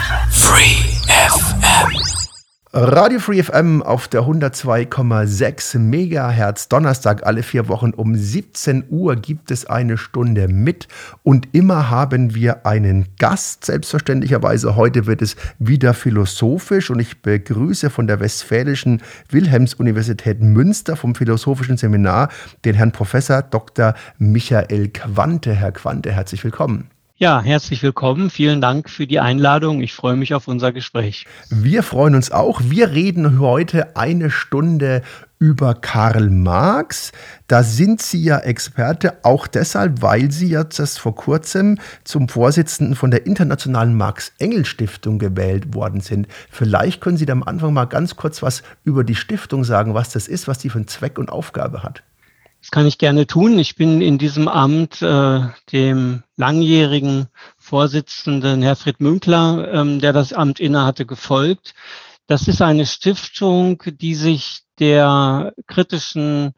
Free FM. Radio Free FM auf der 102,6 Megahertz. Donnerstag alle 4 Wochen um 17 Uhr gibt es eine Stunde mit. Und immer haben wir einen Gast, selbstverständlicherweise. Heute wird es wieder philosophisch. Und ich begrüße von der Westfälischen Wilhelms-Universität Münster vom Philosophischen Seminar den Herrn Professor Dr. Michael Quante. Herr Quante, herzlich willkommen. Ja, herzlich willkommen. Vielen Dank für die Einladung. Ich freue mich auf unser Gespräch. Wir freuen uns auch. Wir reden heute eine Stunde über Karl Marx. Da sind Sie ja Experte, auch deshalb, weil Sie jetzt erst vor kurzem zum Vorsitzenden von der Internationalen Marx-Engels-Stiftung gewählt worden sind. Vielleicht können Sie da am Anfang mal ganz kurz was über die Stiftung sagen, was das ist, was die für einen Zweck und Aufgabe hat. Das kann ich gerne tun. Ich bin in diesem Amt dem langjährigen Vorsitzenden Herfried Münkler, der das Amt innehatte, gefolgt. Das ist eine Stiftung, die sich der kritischen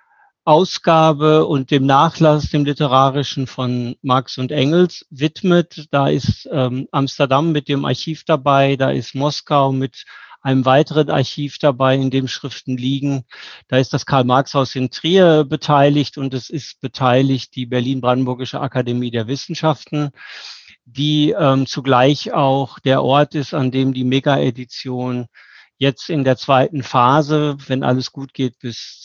Ausgabe und dem Nachlass, dem literarischen von Marx und Engels widmet. Da ist Amsterdam mit dem Archiv dabei, da ist Moskau mit einem weiteren Archiv dabei, in dem Schriften liegen. Da ist das Karl-Marx-Haus in Trier beteiligt und es ist beteiligt die Berlin-Brandenburgische Akademie der Wissenschaften, die zugleich auch der Ort ist, an dem die Mega-Edition jetzt in der zweiten Phase, wenn alles gut geht, bis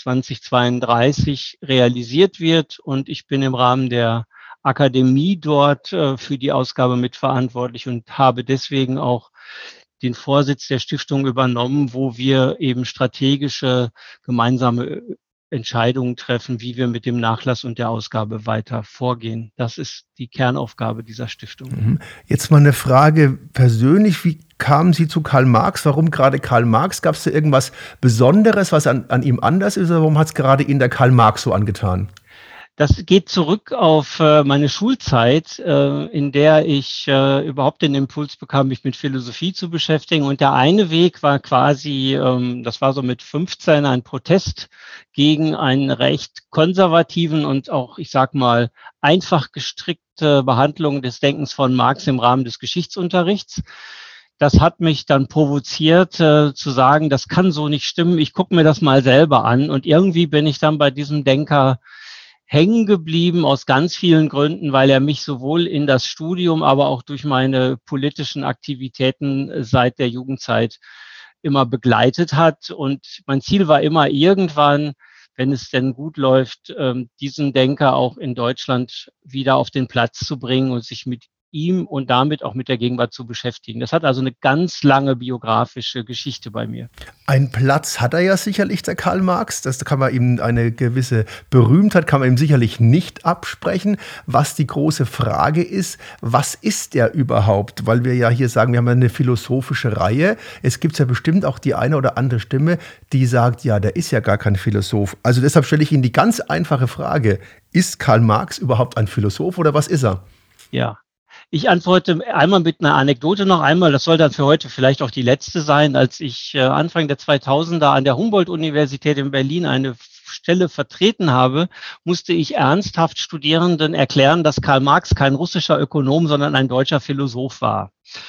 2032 realisiert wird. Und ich bin im Rahmen der Akademie dort für die Ausgabe mitverantwortlich und habe deswegen auch den Vorsitz der Stiftung übernommen, wo wir eben strategische gemeinsame Entscheidungen treffen, wie wir mit dem Nachlass und der Ausgabe weiter vorgehen. Das ist die Kernaufgabe dieser Stiftung. Jetzt mal eine Frage persönlich. Wie kamen Sie zu Karl Marx? Warum gerade Karl Marx? Gab es da irgendwas Besonderes, was an ihm anders ist? Oder warum hat es gerade Ihnen der Karl Marx so angetan? Das geht zurück auf meine Schulzeit, in der ich überhaupt den Impuls bekam, mich mit Philosophie zu beschäftigen. Und der eine Weg war quasi, das war so mit 15, ein Protest gegen einen recht konservativen und auch, ich sag mal, einfach gestrickte Behandlung des Denkens von Marx im Rahmen des Geschichtsunterrichts. Das hat mich dann provoziert, zu sagen, das kann so nicht stimmen, ich gucke mir das mal selber an. Und irgendwie bin ich dann bei diesem Denker hängen geblieben aus ganz vielen Gründen, weil er mich sowohl in das Studium, aber auch durch meine politischen Aktivitäten seit der Jugendzeit immer begleitet hat. Und mein Ziel war immer irgendwann, wenn es denn gut läuft, diesen Denker auch in Deutschland wieder auf den Platz zu bringen und sich mit ihm und damit auch mit der Gegenwart zu beschäftigen. Das hat also eine ganz lange biografische Geschichte bei mir. Ein Platz hat er ja sicherlich, der Karl Marx. Das kann man ihm, eine gewisse Berühmtheit kann man ihm sicherlich nicht absprechen. Was die große Frage ist, was ist er überhaupt? Weil wir ja hier sagen, wir haben eine philosophische Reihe. Es gibt ja bestimmt auch die eine oder andere Stimme, die sagt, ja, der ist ja gar kein Philosoph. Also deshalb stelle ich Ihnen die ganz einfache Frage, ist Karl Marx überhaupt ein Philosoph oder was ist er? Ja. Ich antworte einmal mit einer Anekdote noch einmal, das soll dann für heute vielleicht auch die letzte sein. Als ich Anfang der 2000er an der Humboldt-Universität in Berlin eine Stelle vertreten habe, musste ich ernsthaft Studierenden erklären, dass Karl Marx kein russischer Ökonom, sondern ein deutscher Philosoph war.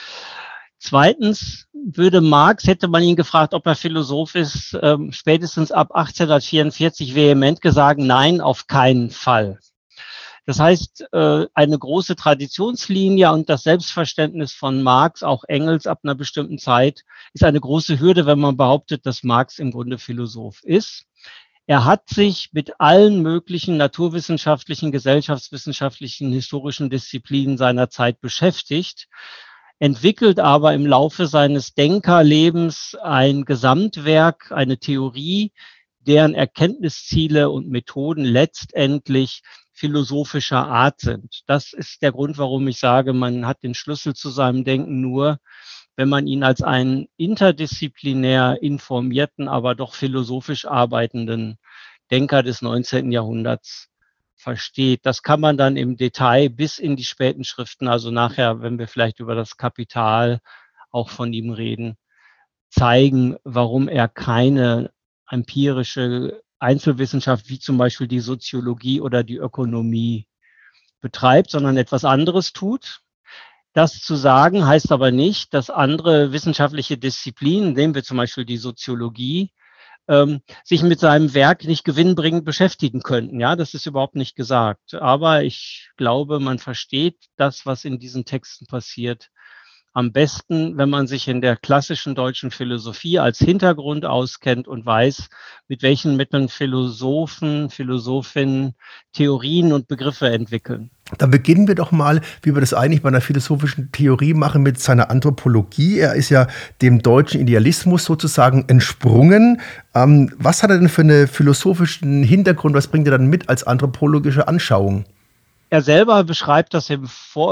Zweitens würde Marx, hätte man ihn gefragt, ob er Philosoph ist, spätestens ab 1844 vehement gesagt, nein, auf keinen Fall. Das heißt, eine große Traditionslinie und das Selbstverständnis von Marx, auch Engels ab einer bestimmten Zeit, ist eine große Hürde, wenn man behauptet, dass Marx im Grunde Philosoph ist. Er hat sich mit allen möglichen naturwissenschaftlichen, gesellschaftswissenschaftlichen, historischen Disziplinen seiner Zeit beschäftigt, entwickelt aber im Laufe seines Denkerlebens ein Gesamtwerk, eine Theorie, deren Erkenntnisziele und Methoden letztendlich philosophischer Art sind. Das ist der Grund, warum ich sage, man hat den Schlüssel zu seinem Denken nur, wenn man ihn als einen interdisziplinär informierten, aber doch philosophisch arbeitenden Denker des 19. Jahrhunderts versteht. Das kann man dann im Detail bis in die späten Schriften, also nachher, wenn wir vielleicht über das Kapital auch von ihm reden, zeigen, warum er keine empirische Einzelwissenschaft wie zum Beispiel die Soziologie oder die Ökonomie betreibt, sondern etwas anderes tut. Das zu sagen heißt aber nicht, dass andere wissenschaftliche Disziplinen, nehmen wir zum Beispiel die Soziologie, sich mit seinem Werk nicht gewinnbringend beschäftigen könnten. Ja, das ist überhaupt nicht gesagt. Aber ich glaube, man versteht das, was in diesen Texten passiert, am besten, wenn man sich in der klassischen deutschen Philosophie als Hintergrund auskennt und weiß, mit welchen Mitteln Philosophen, Philosophinnen Theorien und Begriffe entwickeln. Dann beginnen wir doch mal, wie wir das eigentlich bei einer philosophischen Theorie machen, mit seiner Anthropologie. Er ist ja dem deutschen Idealismus sozusagen entsprungen. Was hat er denn für einen philosophischen Hintergrund? Was bringt er dann mit als anthropologische Anschauung? Er selber beschreibt das im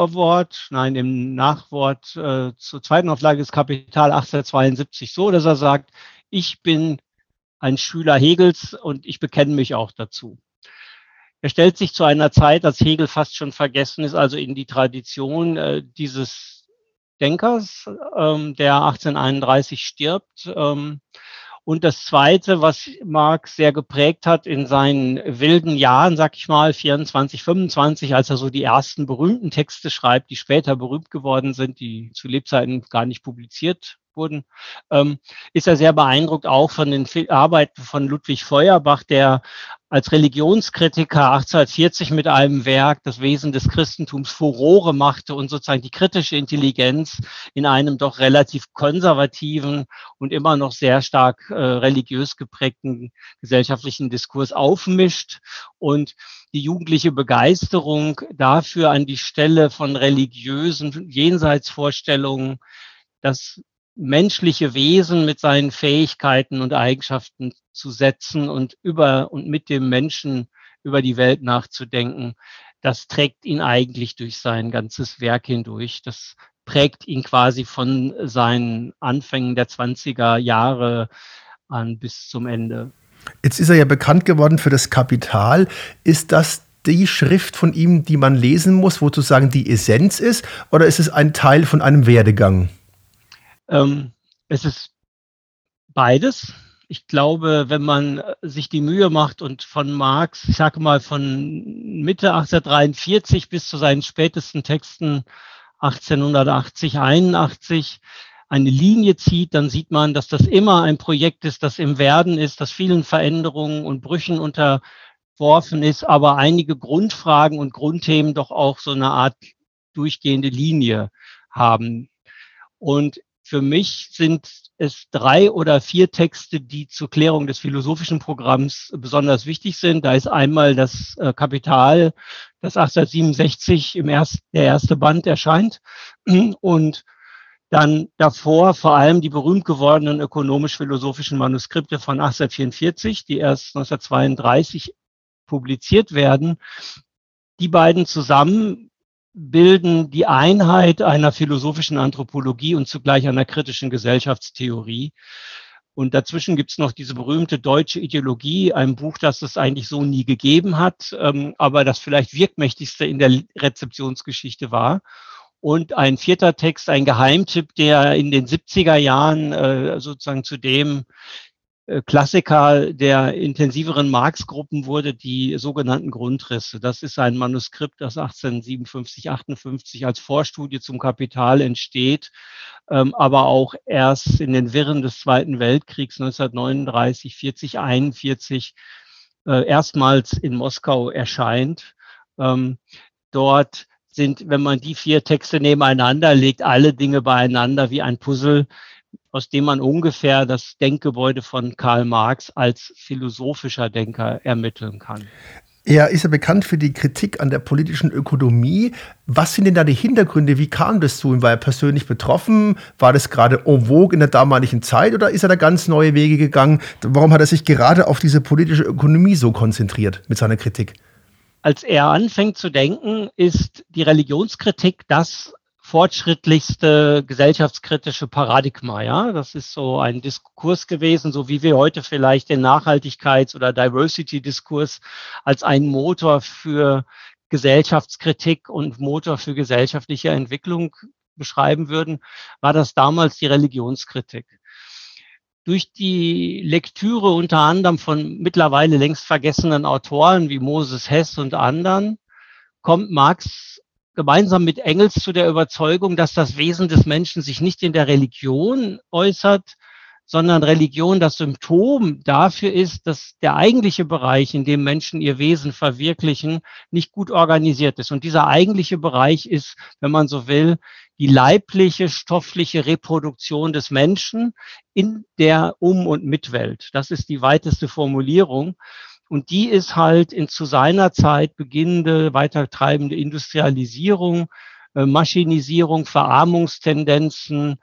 Nachwort zur zweiten Auflage des Kapital 1872 so, dass er sagt, ich bin ein Schüler Hegels und ich bekenne mich auch dazu. Er stellt sich zu einer Zeit, als Hegel fast schon vergessen ist, also in die Tradition dieses Denkers, der 1831 stirbt. Und das Zweite, was Marx sehr geprägt hat in seinen wilden Jahren, sag ich mal, 24, 25, als er so die ersten berühmten Texte schreibt, die später berühmt geworden sind, die zu Lebzeiten gar nicht publiziert wurden, ist er sehr beeindruckt auch von den Arbeiten von Ludwig Feuerbach, der als Religionskritiker 1840 mit einem Werk das Wesen des Christentums Furore machte und sozusagen die kritische Intelligenz in einem doch relativ konservativen und immer noch sehr stark religiös geprägten gesellschaftlichen Diskurs aufmischt und die jugendliche Begeisterung dafür an die Stelle von religiösen Jenseitsvorstellungen, das menschliche Wesen mit seinen Fähigkeiten und Eigenschaften zu setzen und mit dem Menschen über die Welt nachzudenken, das trägt ihn eigentlich durch sein ganzes Werk hindurch. Das prägt ihn quasi von seinen Anfängen der 20er Jahre an bis zum Ende. Jetzt ist er ja bekannt geworden für das Kapital. Ist das die Schrift von ihm, die man lesen muss, wo sozusagen die Essenz ist, oder ist es ein Teil von einem Werdegang? Es ist beides. Ich glaube, wenn man sich die Mühe macht und von Marx, ich sage mal von Mitte 1843 bis zu seinen spätesten Texten 1880, 81 eine Linie zieht, dann sieht man, dass das immer ein Projekt ist, das im Werden ist, das vielen Veränderungen und Brüchen unterworfen ist, aber einige Grundfragen und Grundthemen doch auch so eine Art durchgehende Linie haben. Und für mich sind es 3 oder 4 Texte, die zur Klärung des philosophischen Programms besonders wichtig sind. Da ist einmal das Kapital, das 1867 der erste Band erscheint, und dann davor vor allem die berühmt gewordenen ökonomisch-philosophischen Manuskripte von 1844, die erst 1932 publiziert werden. Die beiden zusammen bilden die Einheit einer philosophischen Anthropologie und zugleich einer kritischen Gesellschaftstheorie. Und dazwischen gibt es noch diese berühmte deutsche Ideologie, ein Buch, das es eigentlich so nie gegeben hat, aber das vielleicht wirkmächtigste in der Rezeptionsgeschichte war. Und ein 4. Text, ein Geheimtipp, der in den 70er Jahren sozusagen zu dem Klassiker der intensiveren Marx-Gruppen wurde, die sogenannten Grundrisse. Das ist ein Manuskript, das 1857, 58 als Vorstudie zum Kapital entsteht, aber auch erst in den Wirren des Zweiten Weltkriegs 1939, 40, 41 erstmals in Moskau erscheint. Dort sind, wenn man die 4 Texte nebeneinander legt, alle Dinge beieinander wie ein Puzzle, aus dem man ungefähr das Denkgebäude von Karl Marx als philosophischer Denker ermitteln kann. Er ist ja bekannt für die Kritik an der politischen Ökonomie. Was sind denn da die Hintergründe? Wie kam das zu ihm? War er persönlich betroffen? War das gerade en vogue in der damaligen Zeit oder ist er da ganz neue Wege gegangen? Warum hat er sich gerade auf diese politische Ökonomie so konzentriert mit seiner Kritik? Als er anfängt zu denken, ist die Religionskritik das fortschrittlichste gesellschaftskritische Paradigma, ja. Das ist so ein Diskurs gewesen, so wie wir heute vielleicht den Nachhaltigkeits- oder Diversity-Diskurs als einen Motor für Gesellschaftskritik und Motor für gesellschaftliche Entwicklung beschreiben würden, war das damals die Religionskritik. Durch die Lektüre unter anderem von mittlerweile längst vergessenen Autoren wie Moses Hess und anderen kommt Marx gemeinsam mit Engels zu der Überzeugung, dass das Wesen des Menschen sich nicht in der Religion äußert, sondern Religion das Symptom dafür ist, dass der eigentliche Bereich, in dem Menschen ihr Wesen verwirklichen, nicht gut organisiert ist. Und dieser eigentliche Bereich ist, wenn man so will, die leibliche, stoffliche Reproduktion des Menschen in der Um- und Mitwelt. Das ist die weiteste Formulierung. Und die ist halt zu seiner Zeit beginnende, weitertreibende Industrialisierung, Maschinisierung, Verarmungstendenzen,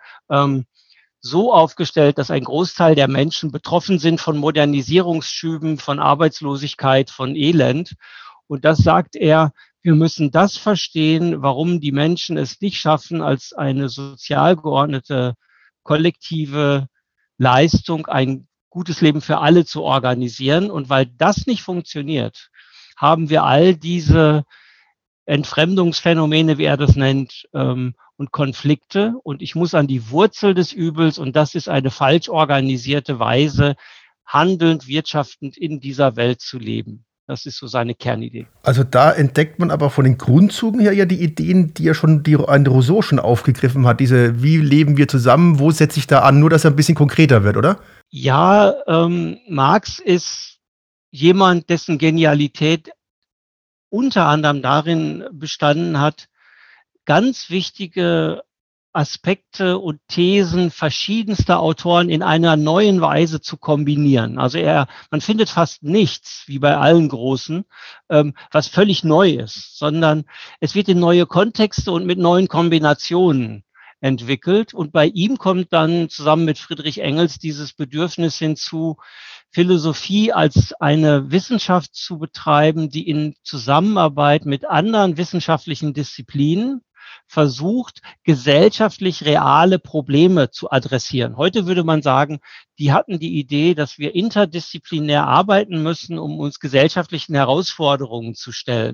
so aufgestellt, dass ein Großteil der Menschen betroffen sind von Modernisierungsschüben, von Arbeitslosigkeit, von Elend. Und das sagt er, wir müssen das verstehen, warum die Menschen es nicht schaffen, als eine sozial geordnete kollektive Leistung ein gutes Leben für alle zu organisieren. Und weil das nicht funktioniert, haben wir all diese Entfremdungsphänomene, wie er das nennt, und Konflikte. Und ich muss an die Wurzel des Übels, und das ist eine falsch organisierte Weise, handelnd, wirtschaftend in dieser Welt zu leben. Das ist so seine Kernidee. Also da entdeckt man aber von den Grundzügen her ja die Ideen, die ja schon ein Rousseau schon aufgegriffen hat. Diese, wie leben wir zusammen, wo setze ich da an? Nur, dass er ein bisschen konkreter wird, oder? Ja, Marx ist jemand, dessen Genialität unter anderem darin bestanden hat, ganz wichtige Aspekte und Thesen verschiedenster Autoren in einer neuen Weise zu kombinieren. Also man findet fast nichts, wie bei allen Großen, was völlig neu ist, sondern es wird in neue Kontexte und mit neuen Kombinationen entwickelt. Und bei ihm kommt dann zusammen mit Friedrich Engels dieses Bedürfnis hinzu, Philosophie als eine Wissenschaft zu betreiben, die in Zusammenarbeit mit anderen wissenschaftlichen Disziplinen versucht, gesellschaftlich reale Probleme zu adressieren. Heute würde man sagen, die hatten die Idee, dass wir interdisziplinär arbeiten müssen, um uns gesellschaftlichen Herausforderungen zu stellen.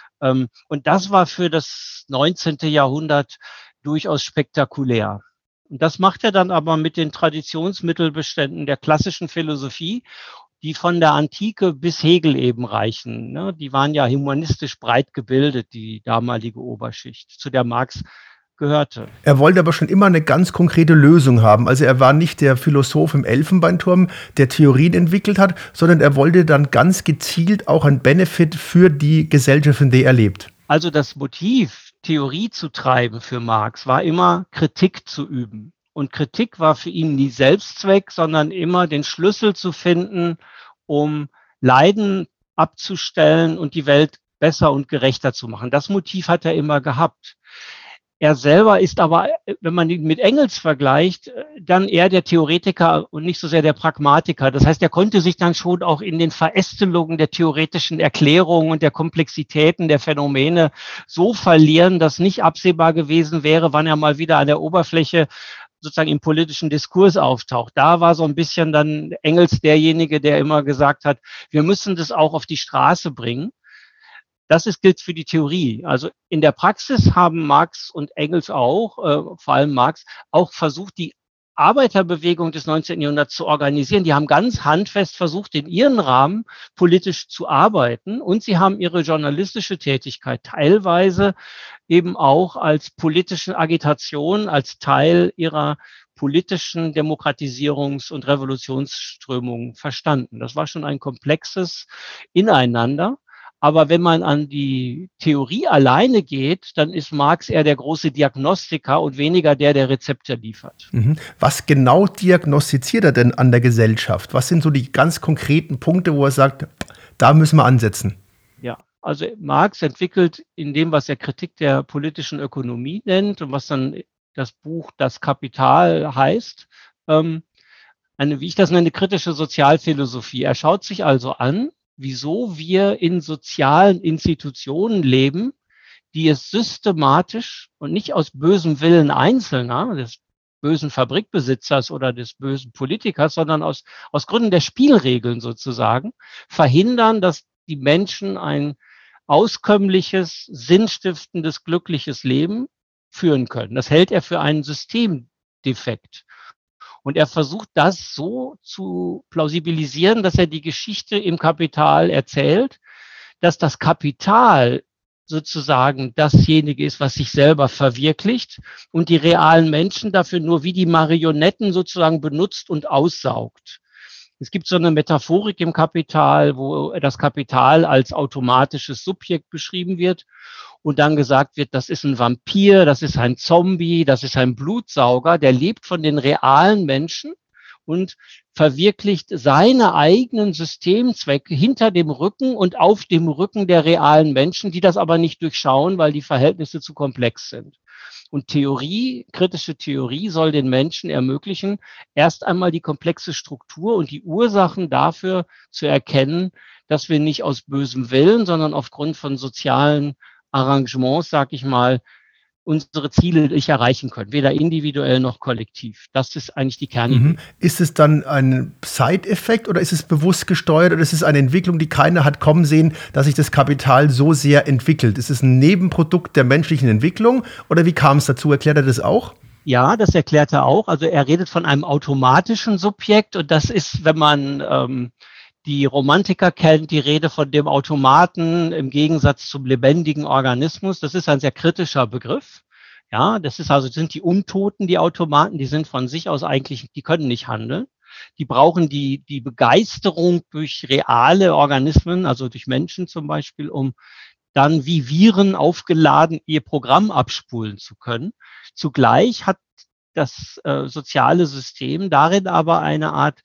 Und das war für das 19. Jahrhundert durchaus spektakulär. Und das macht er dann aber mit den Traditionsmittelbeständen der klassischen Philosophie, die von der Antike bis Hegel eben reichen. Ne? Die waren ja humanistisch breit gebildet, die damalige Oberschicht, zu der Marx gehörte. Er wollte aber schon immer eine ganz konkrete Lösung haben. Also er war nicht der Philosoph im Elfenbeinturm, der Theorien entwickelt hat, sondern er wollte dann ganz gezielt auch einen Benefit für die Gesellschaft, in der er lebt. Also das Motiv, Theorie zu treiben für Marx, war immer Kritik zu üben. Und Kritik war für ihn nie Selbstzweck, sondern immer den Schlüssel zu finden, um Leiden abzustellen und die Welt besser und gerechter zu machen. Das Motiv hat er immer gehabt. Er selber ist aber, wenn man ihn mit Engels vergleicht, dann eher der Theoretiker und nicht so sehr der Pragmatiker. Das heißt, er konnte sich dann schon auch in den Verästelungen der theoretischen Erklärungen und der Komplexitäten der Phänomene so verlieren, dass nicht absehbar gewesen wäre, wann er mal wieder an der Oberfläche sozusagen im politischen Diskurs auftaucht. Da war so ein bisschen dann Engels derjenige, der immer gesagt hat, wir müssen das auch auf die Straße bringen. Das gilt für die Theorie. Also in der Praxis haben Marx und Engels auch, vor allem Marx, auch versucht, die Arbeiterbewegung des 19. Jahrhunderts zu organisieren. Die haben ganz handfest versucht, in ihren Rahmen politisch zu arbeiten. Und sie haben ihre journalistische Tätigkeit teilweise eben auch als politische Agitation, als Teil ihrer politischen Demokratisierungs- und Revolutionsströmungen verstanden. Das war schon ein komplexes Ineinander. Aber wenn man an die Theorie alleine geht, dann ist Marx eher der große Diagnostiker und weniger der Rezepte liefert. Was genau diagnostiziert er denn an der Gesellschaft? Was sind so die ganz konkreten Punkte, wo er sagt, da müssen wir ansetzen? Ja, also Marx entwickelt in dem, was er Kritik der politischen Ökonomie nennt und was dann das Buch Das Kapital heißt, eine, wie ich das nenne, kritische Sozialphilosophie. Er schaut sich also an, wieso wir in sozialen Institutionen leben, die es systematisch und nicht aus bösem Willen Einzelner, des bösen Fabrikbesitzers oder des bösen Politikers, sondern aus Gründen der Spielregeln sozusagen, verhindern, dass die Menschen ein auskömmliches, sinnstiftendes, glückliches Leben führen können. Das hält er für einen Systemdefekt. Und er versucht das so zu plausibilisieren, dass er die Geschichte im Kapital erzählt, dass das Kapital sozusagen dasjenige ist, was sich selber verwirklicht und die realen Menschen dafür nur wie die Marionetten sozusagen benutzt und aussaugt. Es gibt so eine Metaphorik im Kapital, wo das Kapital als automatisches Subjekt beschrieben wird und dann gesagt wird, das ist ein Vampir, das ist ein Zombie, das ist ein Blutsauger, der lebt von den realen Menschen und verwirklicht seine eigenen Systemzwecke hinter dem Rücken und auf dem Rücken der realen Menschen, die das aber nicht durchschauen, weil die Verhältnisse zu komplex sind. Und kritische Theorie soll den Menschen ermöglichen, erst einmal die komplexe Struktur und die Ursachen dafür zu erkennen, dass wir nicht aus bösem Willen, sondern aufgrund von sozialen Arrangements, sag ich mal, unsere Ziele nicht erreichen können, weder individuell noch kollektiv. Das ist eigentlich die Kernidee. Ist es dann ein Side-Effekt oder ist es bewusst gesteuert oder ist es eine Entwicklung, die keiner hat kommen sehen, dass sich das Kapital so sehr entwickelt? Ist es ein Nebenprodukt der menschlichen Entwicklung oder wie kam es dazu? Erklärt er das auch? Ja, das erklärt er auch. Also er redet von einem automatischen Subjekt und das ist, wenn man die Romantiker kennt, die Rede von dem Automaten im Gegensatz zum lebendigen Organismus. Das ist ein sehr kritischer Begriff. Ja, sind die Untoten, die Automaten, die sind von sich aus eigentlich, die können nicht handeln. Die brauchen die Begeisterung durch reale Organismen, also durch Menschen zum Beispiel, um dann wie Viren aufgeladen ihr Programm abspulen zu können. Zugleich hat das soziale System darin aber eine Art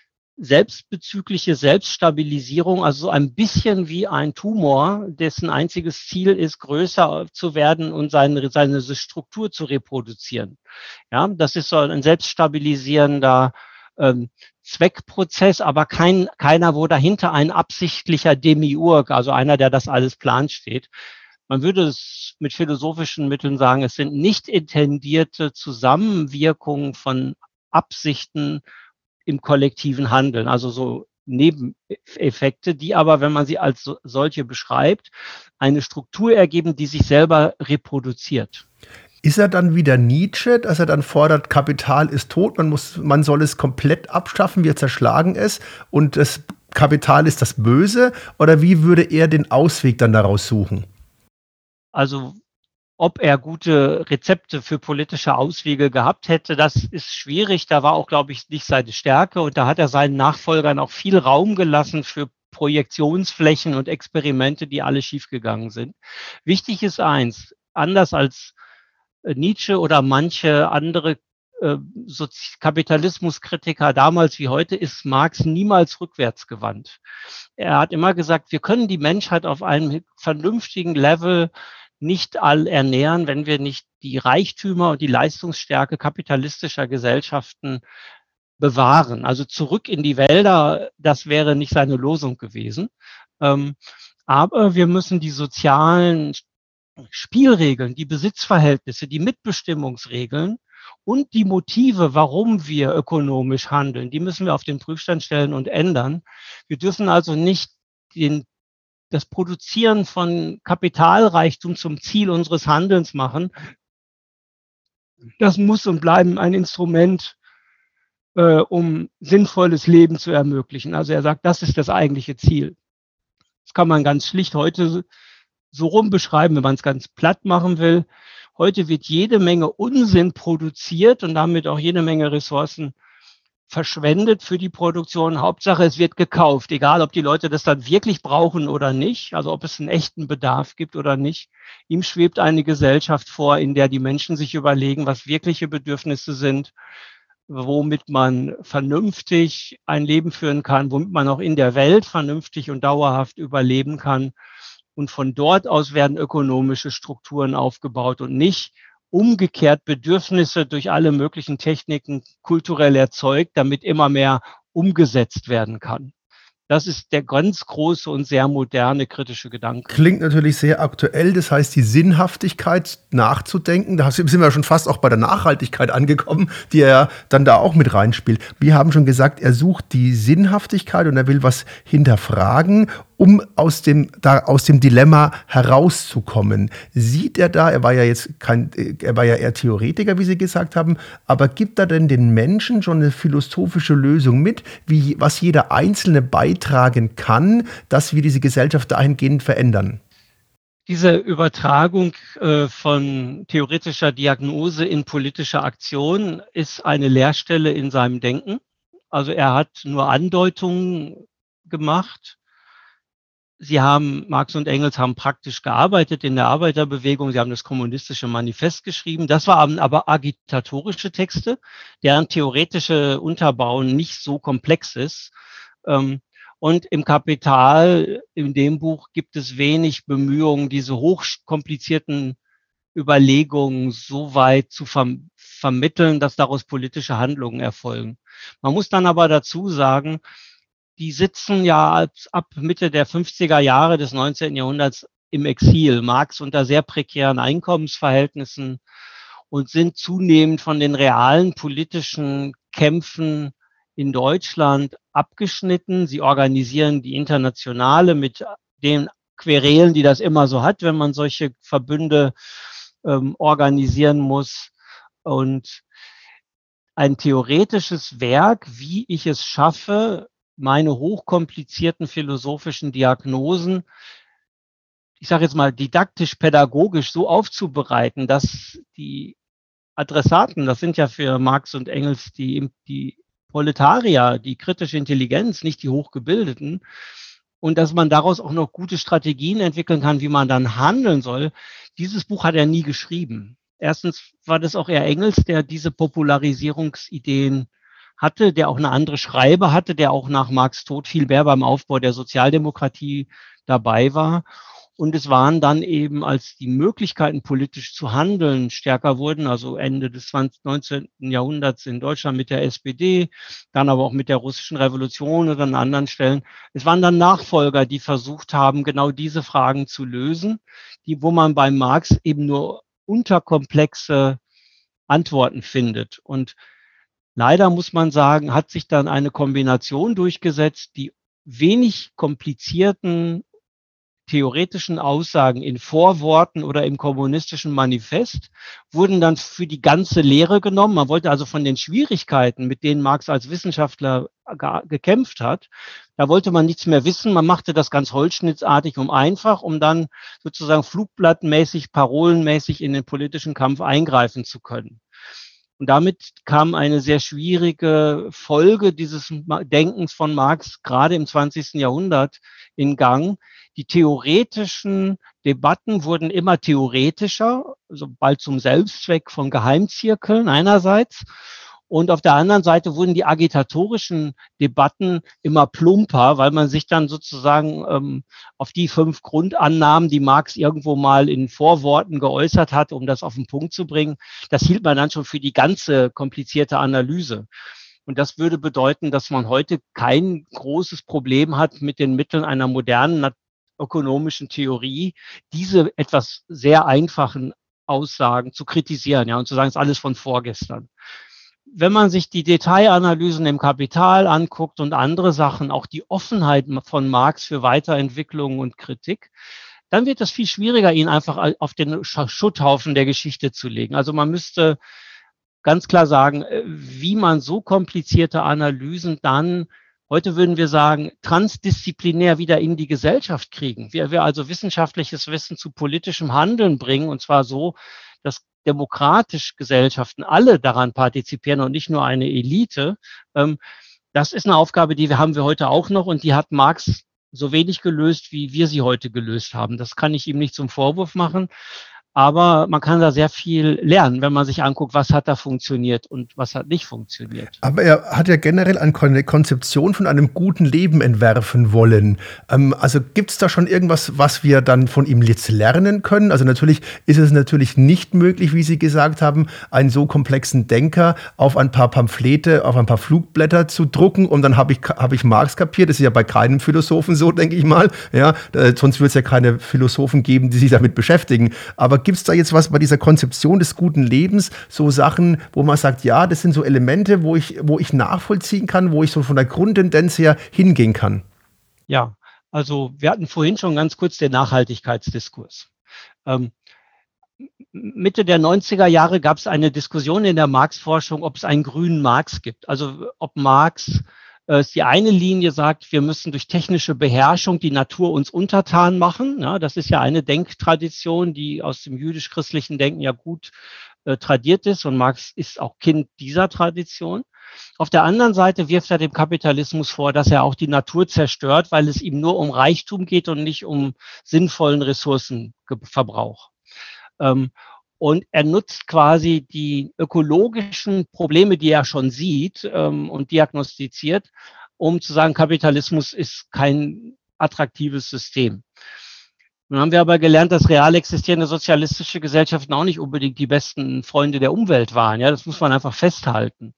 selbstbezügliche Selbststabilisierung, also so ein bisschen wie ein Tumor, dessen einziges Ziel ist, größer zu werden und seine Struktur zu reproduzieren. Ja, das ist so ein selbststabilisierender Zweckprozess, aber keiner, wo dahinter ein absichtlicher Demiurg, also einer, der das alles plant, steht. Man würde es mit philosophischen Mitteln sagen, es sind nicht intendierte Zusammenwirkungen von Absichten im kollektiven Handeln, also so Nebeneffekte, die aber, wenn man sie als solche beschreibt, eine Struktur ergeben, die sich selber reproduziert. Ist er dann wieder Nietzsche, dass er dann fordert, Kapital ist tot, man soll es komplett abschaffen, wir zerschlagen es und das Kapital ist das Böse? Oder wie würde er den Ausweg dann daraus suchen? Also ob er gute Rezepte für politische Auswege gehabt hätte, das ist schwierig. Da war auch, glaube ich, nicht seine Stärke. Und da hat er seinen Nachfolgern auch viel Raum gelassen für Projektionsflächen und Experimente, die alle schiefgegangen sind. Wichtig ist eins, anders als Nietzsche oder manche andere Kapitalismuskritiker damals wie heute, ist Marx niemals rückwärtsgewandt. Er hat immer gesagt, wir können die Menschheit auf einem vernünftigen Level nicht all ernähren, wenn wir nicht die Reichtümer und die Leistungsstärke kapitalistischer Gesellschaften bewahren. Also zurück in die Wälder, das wäre nicht seine Losung gewesen. Aber wir müssen die sozialen Spielregeln, die Besitzverhältnisse, die Mitbestimmungsregeln und die Motive, warum wir ökonomisch handeln, die müssen wir auf den Prüfstand stellen und ändern. Wir dürfen also nicht das Produzieren von Kapitalreichtum zum Ziel unseres Handelns machen. Das muss und bleiben ein Instrument, um sinnvolles Leben zu ermöglichen. Also er sagt, das ist das eigentliche Ziel. Das kann man ganz schlicht heute so rum beschreiben, wenn man es ganz platt machen will. Heute wird jede Menge Unsinn produziert und damit auch jede Menge Ressourcen verschwendet für die Produktion. Hauptsache, es wird gekauft, egal ob die Leute das dann wirklich brauchen oder nicht, also ob es einen echten Bedarf gibt oder nicht. Ihm schwebt eine Gesellschaft vor, in der die Menschen sich überlegen, was wirkliche Bedürfnisse sind, womit man vernünftig ein Leben führen kann, womit man auch in der Welt vernünftig und dauerhaft überleben kann. Und von dort aus werden ökonomische Strukturen aufgebaut und nicht umgekehrt Bedürfnisse durch alle möglichen Techniken kulturell erzeugt, damit immer mehr umgesetzt werden kann. Das ist der ganz große und sehr moderne kritische Gedanke. Klingt natürlich sehr aktuell, das heißt, die Sinnhaftigkeit nachzudenken, da sind wir schon fast auch bei der Nachhaltigkeit angekommen, die er dann da auch mit reinspielt. Wir haben schon gesagt, er sucht die Sinnhaftigkeit und er will was hinterfragen, um aus dem Dilemma herauszukommen. Sieht er da, er war ja eher Theoretiker, wie Sie gesagt haben, aber gibt er denn den Menschen schon eine philosophische Lösung mit, was jeder Einzelne beitragen kann, dass wir diese Gesellschaft dahingehend verändern? Diese Übertragung von theoretischer Diagnose in politische Aktion ist eine Leerstelle in seinem Denken. Also er hat nur Andeutungen gemacht. Marx und Engels haben praktisch gearbeitet in der Arbeiterbewegung. Sie haben das kommunistische Manifest geschrieben. Das waren aber agitatorische Texte, deren theoretische Unterbauen nicht so komplex ist. Und im Kapital, in dem Buch, gibt es wenig Bemühungen, diese hochkomplizierten Überlegungen so weit zu vermitteln, dass daraus politische Handlungen erfolgen. Man muss dann aber dazu sagen, die sitzen ja ab Mitte der 50er Jahre des 19. Jahrhunderts im Exil. Marx unter sehr prekären Einkommensverhältnissen und sind zunehmend von den realen politischen Kämpfen in Deutschland abgeschnitten. Sie organisieren die Internationale mit den Querelen, die das immer so hat, wenn man solche Verbünde organisieren muss. Und ein theoretisches Werk, wie ich es schaffe, meine hochkomplizierten philosophischen Diagnosen, ich sage jetzt mal didaktisch-pädagogisch so aufzubereiten, dass die Adressaten, das sind ja für Marx und Engels die Proletarier, die kritische Intelligenz, nicht die Hochgebildeten, und dass man daraus auch noch gute Strategien entwickeln kann, wie man dann handeln soll. Dieses Buch hat er nie geschrieben. Erstens war das auch eher Engels, der diese Popularisierungsideen hatte, der auch eine andere Schreibe hatte, der auch nach Marx' Tod viel mehr beim Aufbau der Sozialdemokratie dabei war. Und es waren dann eben, als die Möglichkeiten, politisch zu handeln, stärker wurden, also Ende des 19. Jahrhunderts in Deutschland mit der SPD, dann aber auch mit der russischen Revolution oder an anderen Stellen. Es waren dann Nachfolger, die versucht haben, genau diese Fragen zu lösen, wo man bei Marx eben nur unterkomplexe Antworten findet. Und leider muss man sagen, hat sich dann eine Kombination durchgesetzt, die wenig komplizierten theoretischen Aussagen in Vorworten oder im kommunistischen Manifest wurden dann für die ganze Lehre genommen. Man wollte also von den Schwierigkeiten, mit denen Marx als Wissenschaftler gekämpft hat, da wollte man nichts mehr wissen. Man machte das ganz holzschnittartig und einfach, um dann sozusagen flugblattmäßig, parolenmäßig in den politischen Kampf eingreifen zu können. Und damit kam eine sehr schwierige Folge dieses Denkens von Marx gerade im 20. Jahrhundert in Gang. Die theoretischen Debatten wurden immer theoretischer, also bald zum Selbstzweck von Geheimzirkeln einerseits. Und auf der anderen Seite wurden die agitatorischen Debatten immer plumper, weil man sich dann sozusagen auf die 5 Grundannahmen, die Marx irgendwo mal in Vorworten geäußert hat, um das auf den Punkt zu bringen, das hielt man dann schon für die ganze komplizierte Analyse. Und das würde bedeuten, dass man heute kein großes Problem hat mit den Mitteln einer modernen ökonomischen Theorie, diese etwas sehr einfachen Aussagen zu kritisieren, ja, und zu sagen, es ist alles von vorgestern. Wenn man sich die Detailanalysen im Kapital anguckt und andere Sachen, auch die Offenheit von Marx für Weiterentwicklung und Kritik, dann wird es viel schwieriger, ihn einfach auf den Schutthaufen der Geschichte zu legen. Also man müsste ganz klar sagen, wie man so komplizierte Analysen dann, heute würden wir sagen, transdisziplinär wieder in die Gesellschaft kriegen. Wir also wissenschaftliches Wissen zu politischem Handeln bringen, und zwar so, dass demokratisch Gesellschaften alle daran partizipieren und nicht nur eine Elite. Das ist eine Aufgabe, haben wir heute auch noch, und die hat Marx so wenig gelöst, wie wir sie heute gelöst haben. Das kann ich ihm nicht zum Vorwurf machen. Aber man kann da sehr viel lernen, wenn man sich anguckt, was hat da funktioniert und was hat nicht funktioniert. Aber er hat ja generell eine Konzeption von einem guten Leben entwerfen wollen. Also gibt es da schon irgendwas, was wir dann von ihm jetzt lernen können? Also natürlich ist es natürlich nicht möglich, wie Sie gesagt haben, einen so komplexen Denker auf ein paar Pamphlete, auf ein paar Flugblätter zu drucken, und dann habe ich Marx kapiert. Das ist ja bei keinem Philosophen so, denke ich mal. Ja, sonst würde es ja keine Philosophen geben, die sich damit beschäftigen. Aber gibt es da jetzt was bei dieser Konzeption des guten Lebens, so Sachen, wo man sagt, ja, das sind so Elemente, wo ich nachvollziehen kann, wo ich so von der Grundtendenz her hingehen kann? Ja, also wir hatten vorhin schon ganz kurz den Nachhaltigkeitsdiskurs. Mitte der 90er Jahre gab es eine Diskussion in der Marx-Forschung, ob es einen grünen Marx gibt. Also ob Marx Die eine Linie sagt, wir müssen durch technische Beherrschung die Natur uns untertan machen. Ja, das ist ja eine Denktradition, die aus dem jüdisch-christlichen Denken ja gut tradiert ist, und Marx ist auch Kind dieser Tradition. Auf der anderen Seite wirft er dem Kapitalismus vor, dass er auch die Natur zerstört, weil es ihm nur um Reichtum geht und nicht um sinnvollen Ressourcenverbrauch. Und er nutzt quasi die ökologischen Probleme, die er schon sieht und diagnostiziert, um zu sagen, Kapitalismus ist kein attraktives System. Nun haben wir aber gelernt, dass real existierende sozialistische Gesellschaften auch nicht unbedingt die besten Freunde der Umwelt waren. Ja, das muss man einfach festhalten.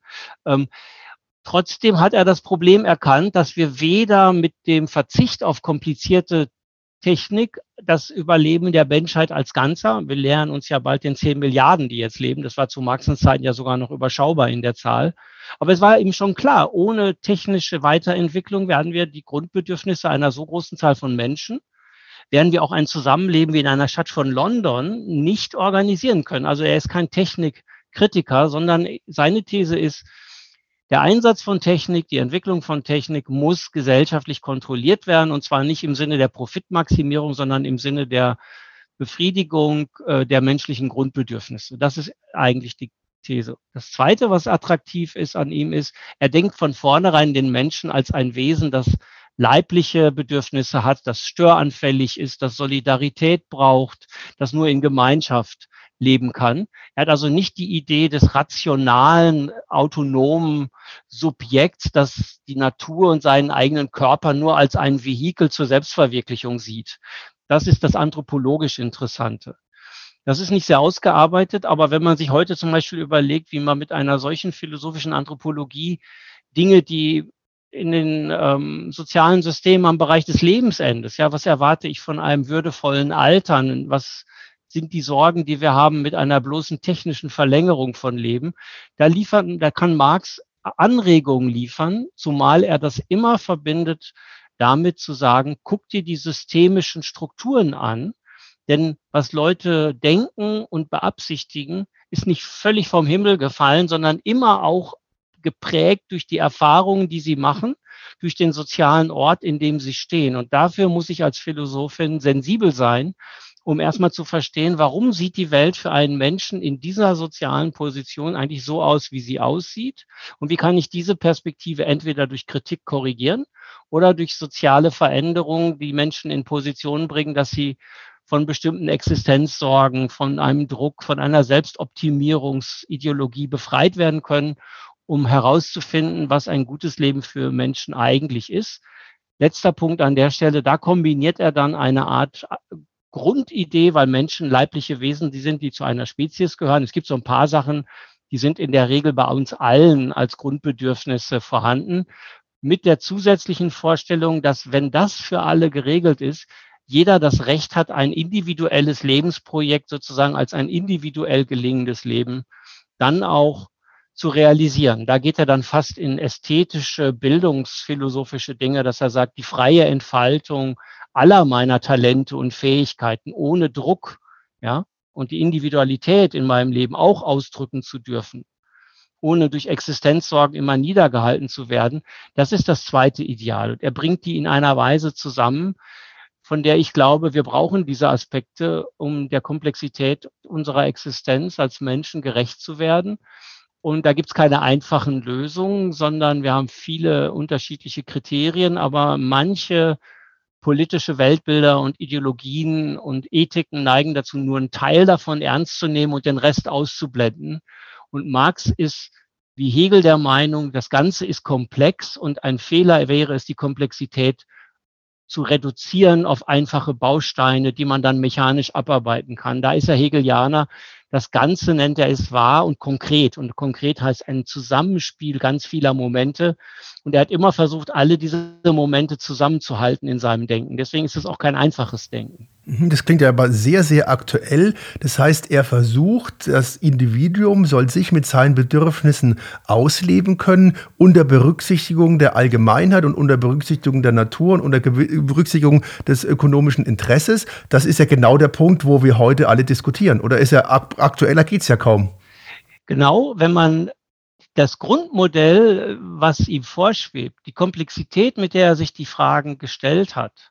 Trotzdem hat er das Problem erkannt, dass wir weder mit dem Verzicht auf komplizierte Technik das Überleben der Menschheit als Ganzer, wir nähern uns ja bald den 10 Milliarden, die jetzt leben, das war zu Marxens Zeiten ja sogar noch überschaubar in der Zahl, aber es war ihm schon klar, ohne technische Weiterentwicklung werden wir die Grundbedürfnisse einer so großen Zahl von Menschen, werden wir auch ein Zusammenleben wie in einer Stadt von London nicht organisieren können. Also er ist kein Technikkritiker, sondern seine These ist, der Einsatz von Technik, die Entwicklung von Technik muss gesellschaftlich kontrolliert werden, und zwar nicht im Sinne der Profitmaximierung, sondern im Sinne der Befriedigung der menschlichen Grundbedürfnisse. Das ist eigentlich die These. Das Zweite, was attraktiv ist an ihm, ist, er denkt von vornherein den Menschen als ein Wesen, das leibliche Bedürfnisse hat, das störanfällig ist, das Solidarität braucht, das nur in Gemeinschaft leben kann. Er hat also nicht die Idee des rationalen, autonomen Subjekts, das die Natur und seinen eigenen Körper nur als ein Vehikel zur Selbstverwirklichung sieht. Das ist das anthropologisch Interessante. Das ist nicht sehr ausgearbeitet, aber wenn man sich heute zum Beispiel überlegt, wie man mit einer solchen philosophischen Anthropologie Dinge, die in den sozialen Systemen am Bereich des Lebensendes, ja, was erwarte ich von einem würdevollen Altern, was sind die Sorgen, die wir haben mit einer bloßen technischen Verlängerung von Leben. Da kann Marx Anregungen liefern, zumal er das immer verbindet, damit zu sagen, guck dir die systemischen Strukturen an, denn was Leute denken und beabsichtigen, ist nicht völlig vom Himmel gefallen, sondern immer auch geprägt durch die Erfahrungen, die sie machen, durch den sozialen Ort, in dem sie stehen. Und dafür muss ich als Philosophin sensibel sein, um erstmal zu verstehen, warum sieht die Welt für einen Menschen in dieser sozialen Position eigentlich so aus, wie sie aussieht? Und wie kann ich diese Perspektive entweder durch Kritik korrigieren oder durch soziale Veränderungen die Menschen in Positionen bringen, dass sie von bestimmten Existenzsorgen, von einem Druck, von einer Selbstoptimierungsideologie befreit werden können, um herauszufinden, was ein gutes Leben für Menschen eigentlich ist. Letzter Punkt an der Stelle, da kombiniert er dann eine Art Grundidee, weil Menschen leibliche Wesen, die zu einer Spezies gehören. Es gibt so ein paar Sachen, die sind in der Regel bei uns allen als Grundbedürfnisse vorhanden, mit der zusätzlichen Vorstellung, dass, wenn das für alle geregelt ist, jeder das Recht hat, ein individuelles Lebensprojekt sozusagen als ein individuell gelingendes Leben dann auch zu realisieren. Da geht er dann fast in ästhetische, bildungsphilosophische Dinge, dass er sagt, die freie Entfaltung aller meiner Talente und Fähigkeiten ohne Druck, ja, und die Individualität in meinem Leben auch ausdrücken zu dürfen, ohne durch Existenzsorgen immer niedergehalten zu werden, das ist das zweite Ideal. Und er bringt die in einer Weise zusammen, von der ich glaube, wir brauchen diese Aspekte, um der Komplexität unserer Existenz als Menschen gerecht zu werden. Und da gibt es keine einfachen Lösungen, sondern wir haben viele unterschiedliche Kriterien, aber manche politische Weltbilder und Ideologien und Ethiken neigen dazu, nur einen Teil davon ernst zu nehmen und den Rest auszublenden. Und Marx ist wie Hegel der Meinung, das Ganze ist komplex und ein Fehler wäre es, die Komplexität zu reduzieren auf einfache Bausteine, die man dann mechanisch abarbeiten kann. Da ist er Hegelianer. Das Ganze nennt er es wahr und konkret. Und konkret heißt ein Zusammenspiel ganz vieler Momente. Und er hat immer versucht, alle diese Momente zusammenzuhalten in seinem Denken. Deswegen ist es auch kein einfaches Denken. Das klingt ja aber sehr, sehr aktuell. Das heißt, er versucht, das Individuum soll sich mit seinen Bedürfnissen ausleben können, unter Berücksichtigung der Allgemeinheit und unter Berücksichtigung der Natur und unter Berücksichtigung des ökonomischen Interesses. Das ist ja genau der Punkt, wo wir heute alle diskutieren. Oder ist er aktueller geht's ja kaum. Genau, wenn man das Grundmodell, was ihm vorschwebt, die Komplexität, mit der er sich die Fragen gestellt hat,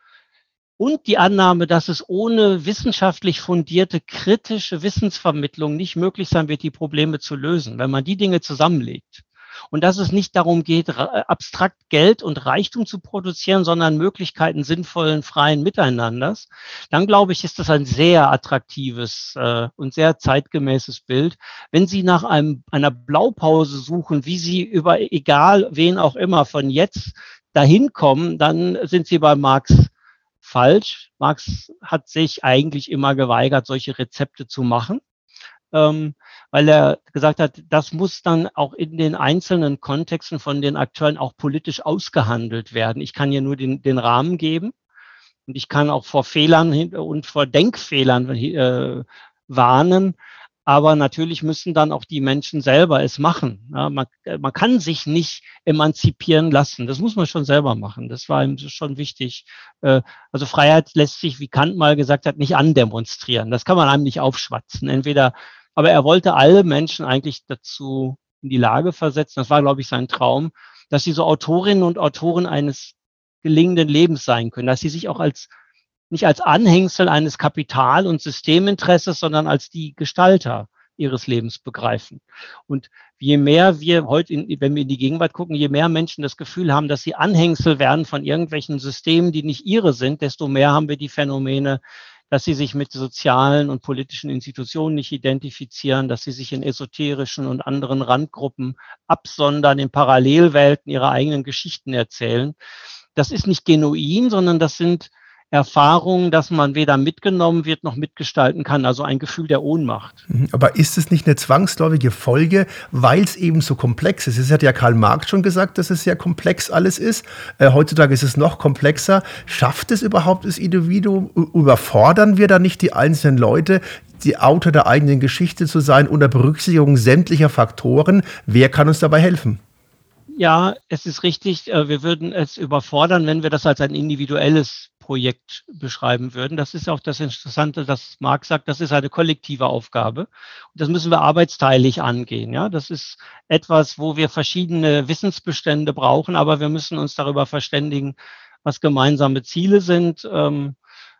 und die Annahme, dass es ohne wissenschaftlich fundierte kritische Wissensvermittlung nicht möglich sein wird, die Probleme zu lösen, wenn man die Dinge zusammenlegt. Und dass es nicht darum geht, abstrakt Geld und Reichtum zu produzieren, sondern Möglichkeiten sinnvollen, freien Miteinanders, dann glaube ich, ist das ein sehr attraktives und sehr zeitgemäßes Bild. Wenn Sie nach einer Blaupause suchen, wie Sie über egal wen auch immer von jetzt dahin kommen, dann sind Sie bei Marx falsch. Marx hat sich eigentlich immer geweigert, solche Rezepte zu machen, weil er gesagt hat, das muss dann auch in den einzelnen Kontexten von den Akteuren auch politisch ausgehandelt werden. Ich kann hier nur den Rahmen geben und ich kann auch vor Fehlern und vor Denkfehlern warnen. Aber natürlich müssen dann auch die Menschen selber es machen. Ja, man kann sich nicht emanzipieren lassen. Das muss man schon selber machen. Das war ihm schon wichtig. Also Freiheit lässt sich, wie Kant mal gesagt hat, nicht andemonstrieren. Das kann man einem nicht aufschwatzen. Aber er wollte alle Menschen eigentlich dazu in die Lage versetzen. Das war, glaube ich, sein Traum, dass sie so Autorinnen und Autoren eines gelingenden Lebens sein können, dass sie sich auch nicht als Anhängsel eines Kapital- und Systeminteresses, sondern als die Gestalter ihres Lebens begreifen. Und je mehr wir heute, wenn wir in die Gegenwart gucken, je mehr Menschen das Gefühl haben, dass sie Anhängsel werden von irgendwelchen Systemen, die nicht ihre sind, desto mehr haben wir die Phänomene, dass sie sich mit sozialen und politischen Institutionen nicht identifizieren, dass sie sich in esoterischen und anderen Randgruppen absondern, in Parallelwelten ihre eigenen Geschichten erzählen. Das ist nicht genuin, sondern das sind Erfahrung, dass man weder mitgenommen wird noch mitgestalten kann, also ein Gefühl der Ohnmacht. Aber ist es nicht eine zwangsläufige Folge, weil es eben so komplex ist? Es hat ja Karl Marx schon gesagt, dass es sehr komplex alles ist. Heutzutage ist es noch komplexer. Schafft es überhaupt das Individuum? Überfordern wir da nicht die einzelnen Leute, die Autor der eigenen Geschichte zu sein, unter Berücksichtigung sämtlicher Faktoren? Wer kann uns dabei helfen? Ja, es ist richtig. Wir würden es überfordern, wenn wir das als ein individuelles Projekt beschreiben würden. Das ist auch das Interessante, dass Marx sagt, das ist eine kollektive Aufgabe. Und das müssen wir arbeitsteilig angehen. Ja, das ist etwas, wo wir verschiedene Wissensbestände brauchen, aber wir müssen uns darüber verständigen, was gemeinsame Ziele sind und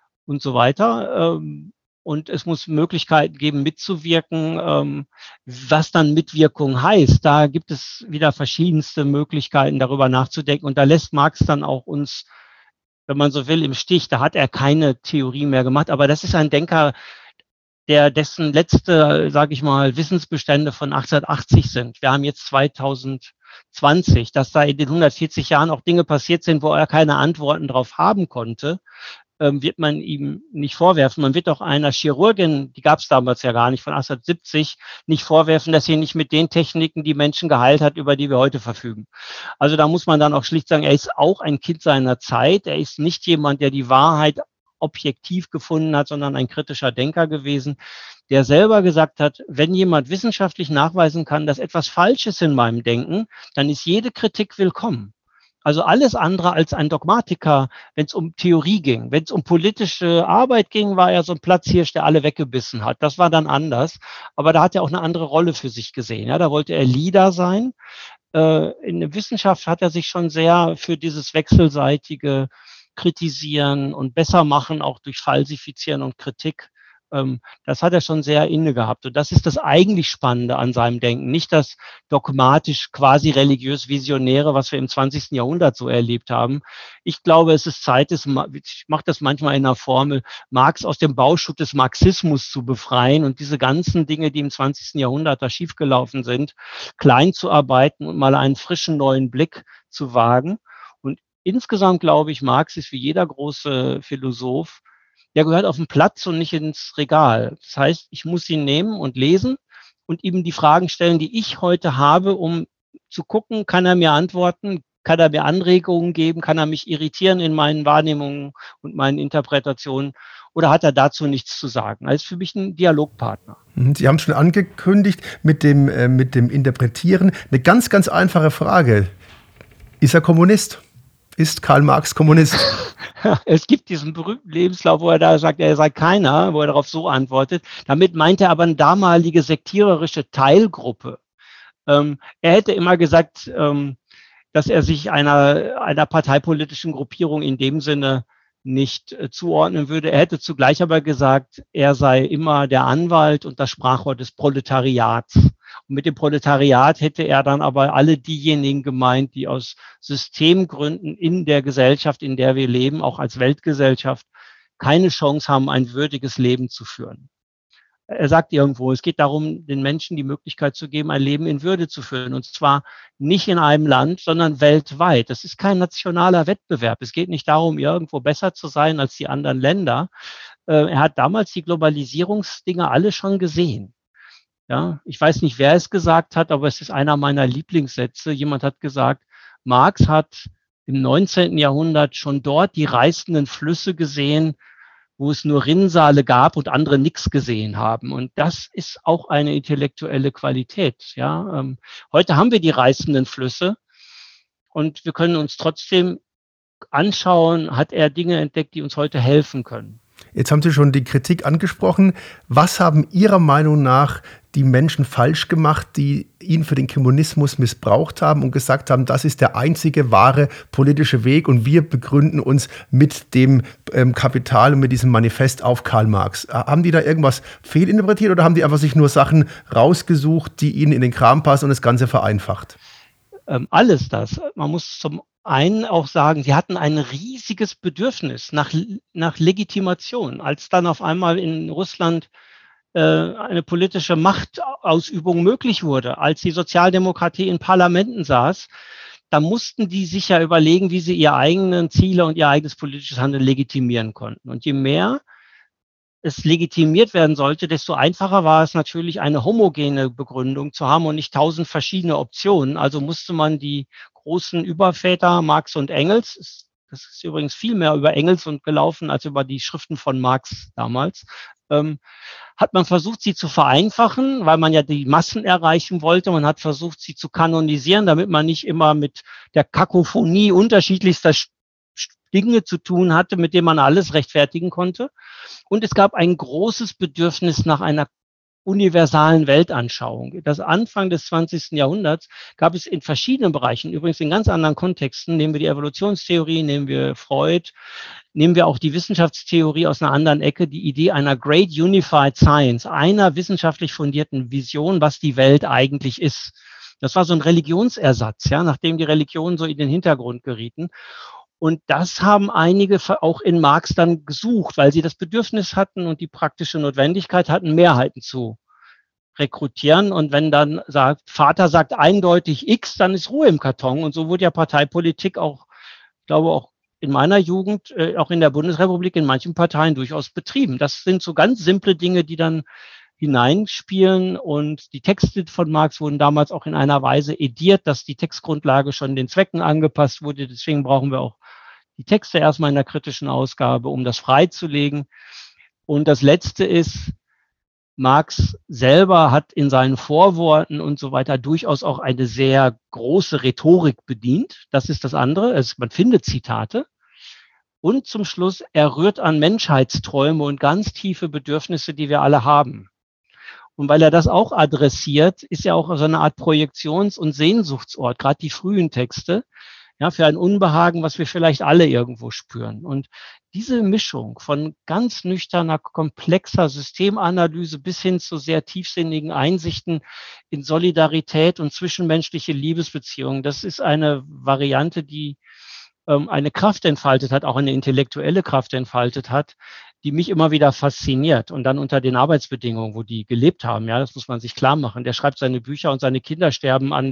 so weiter. Und es muss Möglichkeiten geben, mitzuwirken. Was dann Mitwirkung heißt, da gibt es wieder verschiedenste Möglichkeiten, darüber nachzudenken. Und da lässt Marx dann auch uns, wenn man so will, im Stich. Da hat er keine Theorie mehr gemacht. Aber das ist ein Denker, dessen letzte, sage ich mal, Wissensbestände von 1880 sind. Wir haben jetzt 2020, dass da in den 140 Jahren auch Dinge passiert sind, wo er keine Antworten drauf haben konnte, wird man ihm nicht vorwerfen. Man wird auch einer Chirurgin, die gab es damals ja gar nicht, von 1870, nicht vorwerfen, dass sie nicht mit den Techniken die Menschen geheilt hat, über die wir heute verfügen. Also da muss man dann auch schlicht sagen, er ist auch ein Kind seiner Zeit. Er ist nicht jemand, der die Wahrheit objektiv gefunden hat, sondern ein kritischer Denker gewesen, der selber gesagt hat, wenn jemand wissenschaftlich nachweisen kann, dass etwas falsch ist in meinem Denken, dann ist jede Kritik willkommen. Also alles andere als ein Dogmatiker, wenn es um Theorie ging. Wenn es um politische Arbeit ging, war er so ein Platzhirsch, der alle weggebissen hat. Das war dann anders. Aber da hat er auch eine andere Rolle für sich gesehen. Ja, da wollte er Leader sein. In der Wissenschaft hat er sich schon sehr für dieses wechselseitige Kritisieren und besser machen, auch durch Falsifizieren und Kritik. Das hat er schon sehr inne gehabt. Und das ist das eigentlich Spannende an seinem Denken. Nicht das dogmatisch, quasi religiös-visionäre, was wir im 20. Jahrhundert so erlebt haben. Ich glaube, es ist Zeit, ich mache das manchmal in einer Formel, Marx aus dem Bauschutt des Marxismus zu befreien und diese ganzen Dinge, die im 20. Jahrhundert da schiefgelaufen sind, klein zu arbeiten und mal einen frischen neuen Blick zu wagen. Und insgesamt glaube ich, Marx ist wie jeder große Philosoph, der gehört auf den Platz und nicht ins Regal. Das heißt, ich muss ihn nehmen und lesen und ihm die Fragen stellen, die ich heute habe, um zu gucken, kann er mir antworten, kann er mir Anregungen geben, kann er mich irritieren in meinen Wahrnehmungen und meinen Interpretationen oder hat er dazu nichts zu sagen? Er ist für mich ein Dialogpartner. Sie haben es schon angekündigt mit dem Interpretieren. Eine ganz, ganz einfache Frage. Ist er Kommunist? Ist Karl Marx Kommunist? Es gibt diesen berühmten Lebenslauf, wo er da sagt, er sei keiner, wo er darauf so antwortet. Damit meint er aber eine damalige sektiererische Teilgruppe. Er hätte immer gesagt, dass er sich einer parteipolitischen Gruppierung in dem Sinne nicht zuordnen würde. Er hätte zugleich aber gesagt, er sei immer der Anwalt und das Sprachrohr des Proletariats. Und mit dem Proletariat hätte er dann aber alle diejenigen gemeint, die aus Systemgründen in der Gesellschaft, in der wir leben, auch als Weltgesellschaft, keine Chance haben, ein würdiges Leben zu führen. Er sagt irgendwo, es geht darum, den Menschen die Möglichkeit zu geben, ein Leben in Würde zu führen. Und zwar nicht in einem Land, sondern weltweit. Das ist kein nationaler Wettbewerb. Es geht nicht darum, irgendwo besser zu sein als die anderen Länder. Er hat damals die Globalisierungsdinge alle schon gesehen. Ja, ich weiß nicht, wer es gesagt hat, aber es ist einer meiner Lieblingssätze. Jemand hat gesagt, Marx hat im 19. Jahrhundert schon dort die reißenden Flüsse gesehen, wo es nur Rinnsale gab und andere nichts gesehen haben. Und das ist auch eine intellektuelle Qualität. Ja, heute haben wir die reißenden Flüsse und wir können uns trotzdem anschauen, hat er Dinge entdeckt, die uns heute helfen können. Jetzt haben Sie schon die Kritik angesprochen. Was haben Ihrer Meinung nach die Menschen falsch gemacht, die ihn für den Kommunismus missbraucht haben und gesagt haben, das ist der einzige wahre politische Weg und wir begründen uns mit dem Kapital und mit diesem Manifest auf Karl Marx? Haben die da irgendwas fehlinterpretiert oder haben die einfach sich nur Sachen rausgesucht, die ihnen in den Kram passen und das Ganze vereinfacht? Alles das. Man muss zum einen auch sagen, sie hatten ein riesiges Bedürfnis nach Legitimation. Als dann auf einmal in Russland eine politische Machtausübung möglich wurde, als die Sozialdemokratie in Parlamenten saß, da mussten die sich ja überlegen, wie sie ihre eigenen Ziele und ihr eigenes politisches Handeln legitimieren konnten. Und je mehr es legitimiert werden sollte, desto einfacher war es natürlich, eine homogene Begründung zu haben und nicht 1000 verschiedene Optionen. Also musste man die großen Überväter Marx und Engels, das ist übrigens viel mehr über Engels und gelaufen als über die Schriften von Marx damals, hat man versucht, sie zu vereinfachen, weil man ja die Massen erreichen wollte. Man hat versucht, sie zu kanonisieren, damit man nicht immer mit der Kakophonie unterschiedlichster Dinge zu tun hatte, mit denen man alles rechtfertigen konnte. Und es gab ein großes Bedürfnis nach einer universalen Weltanschauung. Das Anfang des 20. Jahrhunderts gab es in verschiedenen Bereichen, übrigens in ganz anderen Kontexten, nehmen wir die Evolutionstheorie, nehmen wir Freud, nehmen wir auch die Wissenschaftstheorie aus einer anderen Ecke, die Idee einer Great Unified Science, einer wissenschaftlich fundierten Vision, was die Welt eigentlich ist. Das war so ein Religionsersatz, ja, nachdem die Religionen so in den Hintergrund gerieten. Und das haben einige auch in Marx dann gesucht, weil sie das Bedürfnis hatten und die praktische Notwendigkeit hatten, Mehrheiten zu rekrutieren. Und wenn dann Vater sagt eindeutig X, dann ist Ruhe im Karton. Und so wurde ja Parteipolitik auch, ich glaube auch in meiner Jugend, auch in der Bundesrepublik, in manchen Parteien durchaus betrieben. Das sind so ganz simple Dinge, die dann hineinspielen. Und die Texte von Marx wurden damals auch in einer Weise ediert, dass die Textgrundlage schon den Zwecken angepasst wurde. Deswegen brauchen wir auch die Texte erstmal in der kritischen Ausgabe, um das freizulegen. Und das Letzte ist, Marx selber hat in seinen Vorworten und so weiter durchaus auch eine sehr große Rhetorik bedient. Das ist das andere. Also man findet Zitate. Und zum Schluss, er rührt an Menschheitsträume und ganz tiefe Bedürfnisse, die wir alle haben. Und weil er das auch adressiert, ist ja auch so eine Art Projektions- und Sehnsuchtsort, gerade die frühen Texte, ja, für ein Unbehagen, was wir vielleicht alle irgendwo spüren. Und diese Mischung von ganz nüchterner, komplexer Systemanalyse bis hin zu sehr tiefsinnigen Einsichten in Solidarität und zwischenmenschliche Liebesbeziehungen, das ist eine Variante, die eine Kraft entfaltet hat, auch eine intellektuelle Kraft entfaltet hat, die mich immer wieder fasziniert. Und dann unter den Arbeitsbedingungen, wo die gelebt haben, ja, das muss man sich klar machen. Der schreibt seine Bücher und seine Kinder sterben an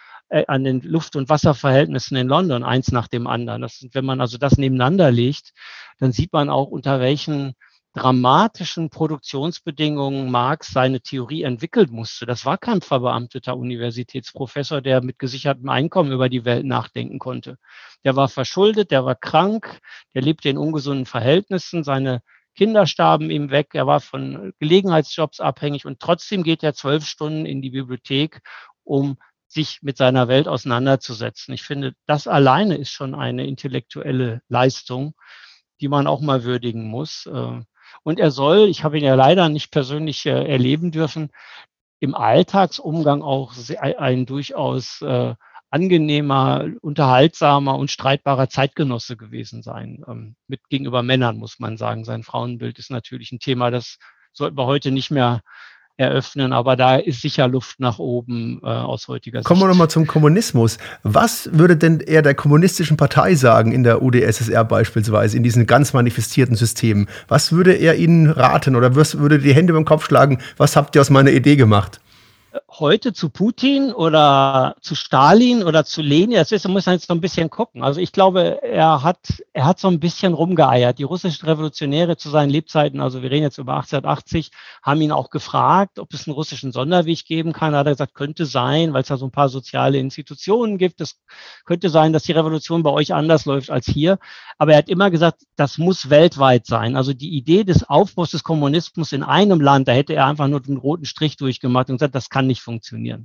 den Luft- und Wasserverhältnissen in London, eins nach dem anderen. Wenn man also das nebeneinander legt, dann sieht man auch, unter welchen dramatischen Produktionsbedingungen Marx seine Theorie entwickeln musste. Das war kein verbeamteter Universitätsprofessor, der mit gesichertem Einkommen über die Welt nachdenken konnte. Der war verschuldet, der war krank, der lebte in ungesunden Verhältnissen, seine Kinder starben ihm weg, er war von Gelegenheitsjobs abhängig und trotzdem geht er 12 Stunden in die Bibliothek, um sich mit seiner Welt auseinanderzusetzen. Ich finde, das alleine ist schon eine intellektuelle Leistung, die man auch mal würdigen muss. Und er soll, ich habe ihn ja leider nicht persönlich erleben dürfen, im Alltagsumgang auch ein durchaus angenehmer, unterhaltsamer und streitbarer Zeitgenosse gewesen sein. Mit gegenüber Männern, muss man sagen. Sein Frauenbild ist natürlich ein Thema, das sollten wir heute nicht mehr eröffnen, aber da ist sicher Luft nach oben aus heutiger Kommen wir Sicht. nochmal zum Kommunismus. Was würde denn er der kommunistischen Partei sagen in der UdSSR beispielsweise, in diesen ganz manifestierten Systemen? Was würde er ihnen raten oder was würde die Hände beim Kopf schlagen? Was habt ihr aus meiner Idee gemacht? Heute zu Putin oder zu Stalin oder zu Lenin, muss man jetzt so ein bisschen gucken. Also ich glaube, er hat so ein bisschen rumgeeiert. Die russischen Revolutionäre zu seinen Lebzeiten, also wir reden jetzt über 1880, haben ihn auch gefragt, ob es einen russischen Sonderweg geben kann. Da hat er gesagt, könnte sein, weil es da so ein paar soziale Institutionen gibt. Es könnte sein, dass die Revolution bei euch anders läuft als hier. Aber er hat immer gesagt, das muss weltweit sein. Also die Idee des Aufbruchs des Kommunismus in einem Land, da hätte er einfach nur den roten Strich durchgemacht und gesagt, das kann nicht funktionieren.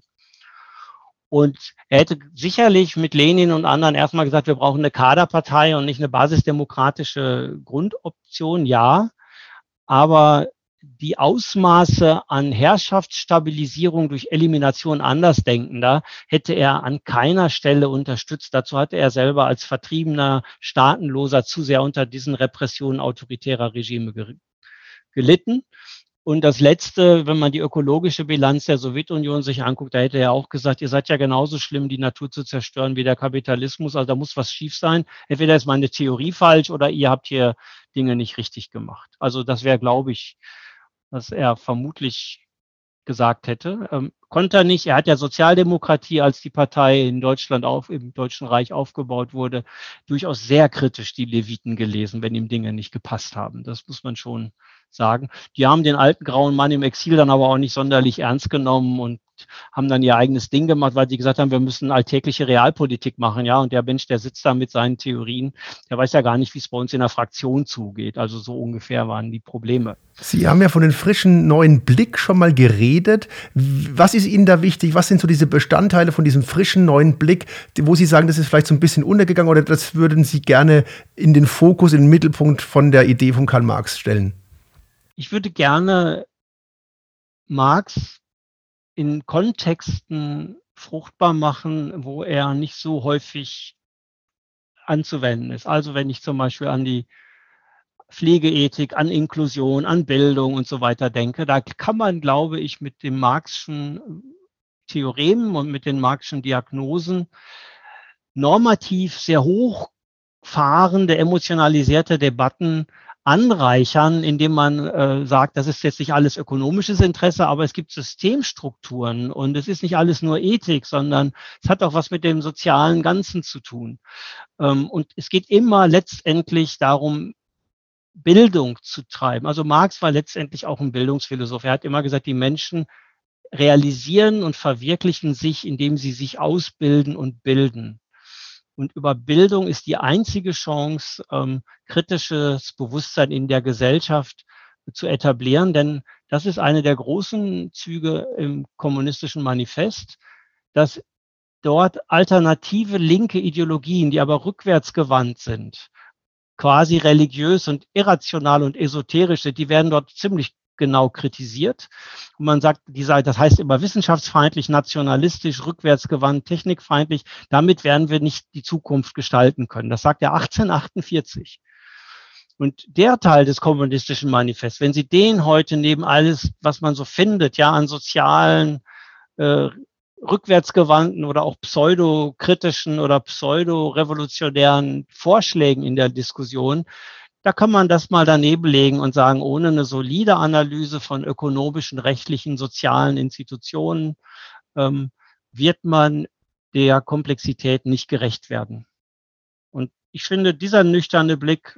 Und er hätte sicherlich mit Lenin und anderen erstmal gesagt, wir brauchen eine Kaderpartei und nicht eine basisdemokratische Grundoption, ja. Aber die Ausmaße an Herrschaftsstabilisierung durch Elimination Andersdenkender hätte er an keiner Stelle unterstützt. Dazu hatte er selber als vertriebener Staatenloser zu sehr unter diesen Repressionen autoritärer Regime gelitten. Und das Letzte, wenn man die ökologische Bilanz der Sowjetunion sich anguckt, da hätte er auch gesagt, ihr seid ja genauso schlimm, die Natur zu zerstören wie der Kapitalismus. Also da muss was schief sein. Entweder ist meine Theorie falsch oder ihr habt hier Dinge nicht richtig gemacht. Also das wäre, glaube ich, was er vermutlich gesagt hätte. Konnte er nicht. Er hat ja Sozialdemokratie, als die Partei in Deutschland im Deutschen Reich aufgebaut wurde, durchaus sehr kritisch die Leviten gelesen, wenn ihm Dinge nicht gepasst haben. Das muss man schon sagen. Die haben den alten grauen Mann im Exil dann aber auch nicht sonderlich ernst genommen und haben dann ihr eigenes Ding gemacht, weil sie gesagt haben, wir müssen alltägliche Realpolitik machen, ja. Und der Mensch, der sitzt da mit seinen Theorien, der weiß ja gar nicht, wie es bei uns in der Fraktion zugeht. Also so ungefähr waren die Probleme. Sie haben ja von den frischen neuen Blick schon mal geredet. Was ist Ihnen da wichtig? Was sind so diese Bestandteile von diesem frischen neuen Blick, wo Sie sagen, das ist vielleicht so ein bisschen untergegangen oder das würden Sie gerne in den Fokus, in den Mittelpunkt von der Idee von Karl Marx stellen? Ich würde gerne Marx in Kontexten fruchtbar machen, wo er nicht so häufig anzuwenden ist. Also wenn ich zum Beispiel an die Pflegeethik, an Inklusion, an Bildung und so weiter denke, da kann man, glaube ich, mit dem Marxischen Theoremen und mit den Marxischen Diagnosen normativ sehr hochfahrende, emotionalisierte Debatten anreichern, indem man sagt, das ist jetzt nicht alles ökonomisches Interesse, aber es gibt Systemstrukturen und es ist nicht alles nur Ethik, sondern es hat auch was mit dem sozialen Ganzen zu tun. Und es geht immer letztendlich darum, Bildung zu treiben. Also Marx war letztendlich auch ein Bildungsphilosoph. Er hat immer gesagt, die Menschen realisieren und verwirklichen sich, indem sie sich ausbilden und bilden. Und über Bildung ist die einzige Chance, kritisches Bewusstsein in der Gesellschaft zu etablieren. Denn das ist eine der großen Züge im kommunistischen Manifest, dass dort alternative linke Ideologien, die aber rückwärtsgewandt sind, quasi religiös und irrational und esoterisch sind, die werden dort ziemlich genau kritisiert. Und man sagt, das heißt immer wissenschaftsfeindlich, nationalistisch, rückwärtsgewandt, technikfeindlich. Damit werden wir nicht die Zukunft gestalten können. Das sagt er 1848. Und der Teil des kommunistischen Manifests, wenn Sie den heute neben alles, was man so findet, ja, an sozialen, rückwärtsgewandten oder auch pseudokritischen oder pseudorevolutionären Vorschlägen in der Diskussion, da kann man das mal daneben legen und sagen, ohne eine solide Analyse von ökonomischen, rechtlichen, sozialen Institutionen wird man der Komplexität nicht gerecht werden. Und ich finde, dieser nüchterne Blick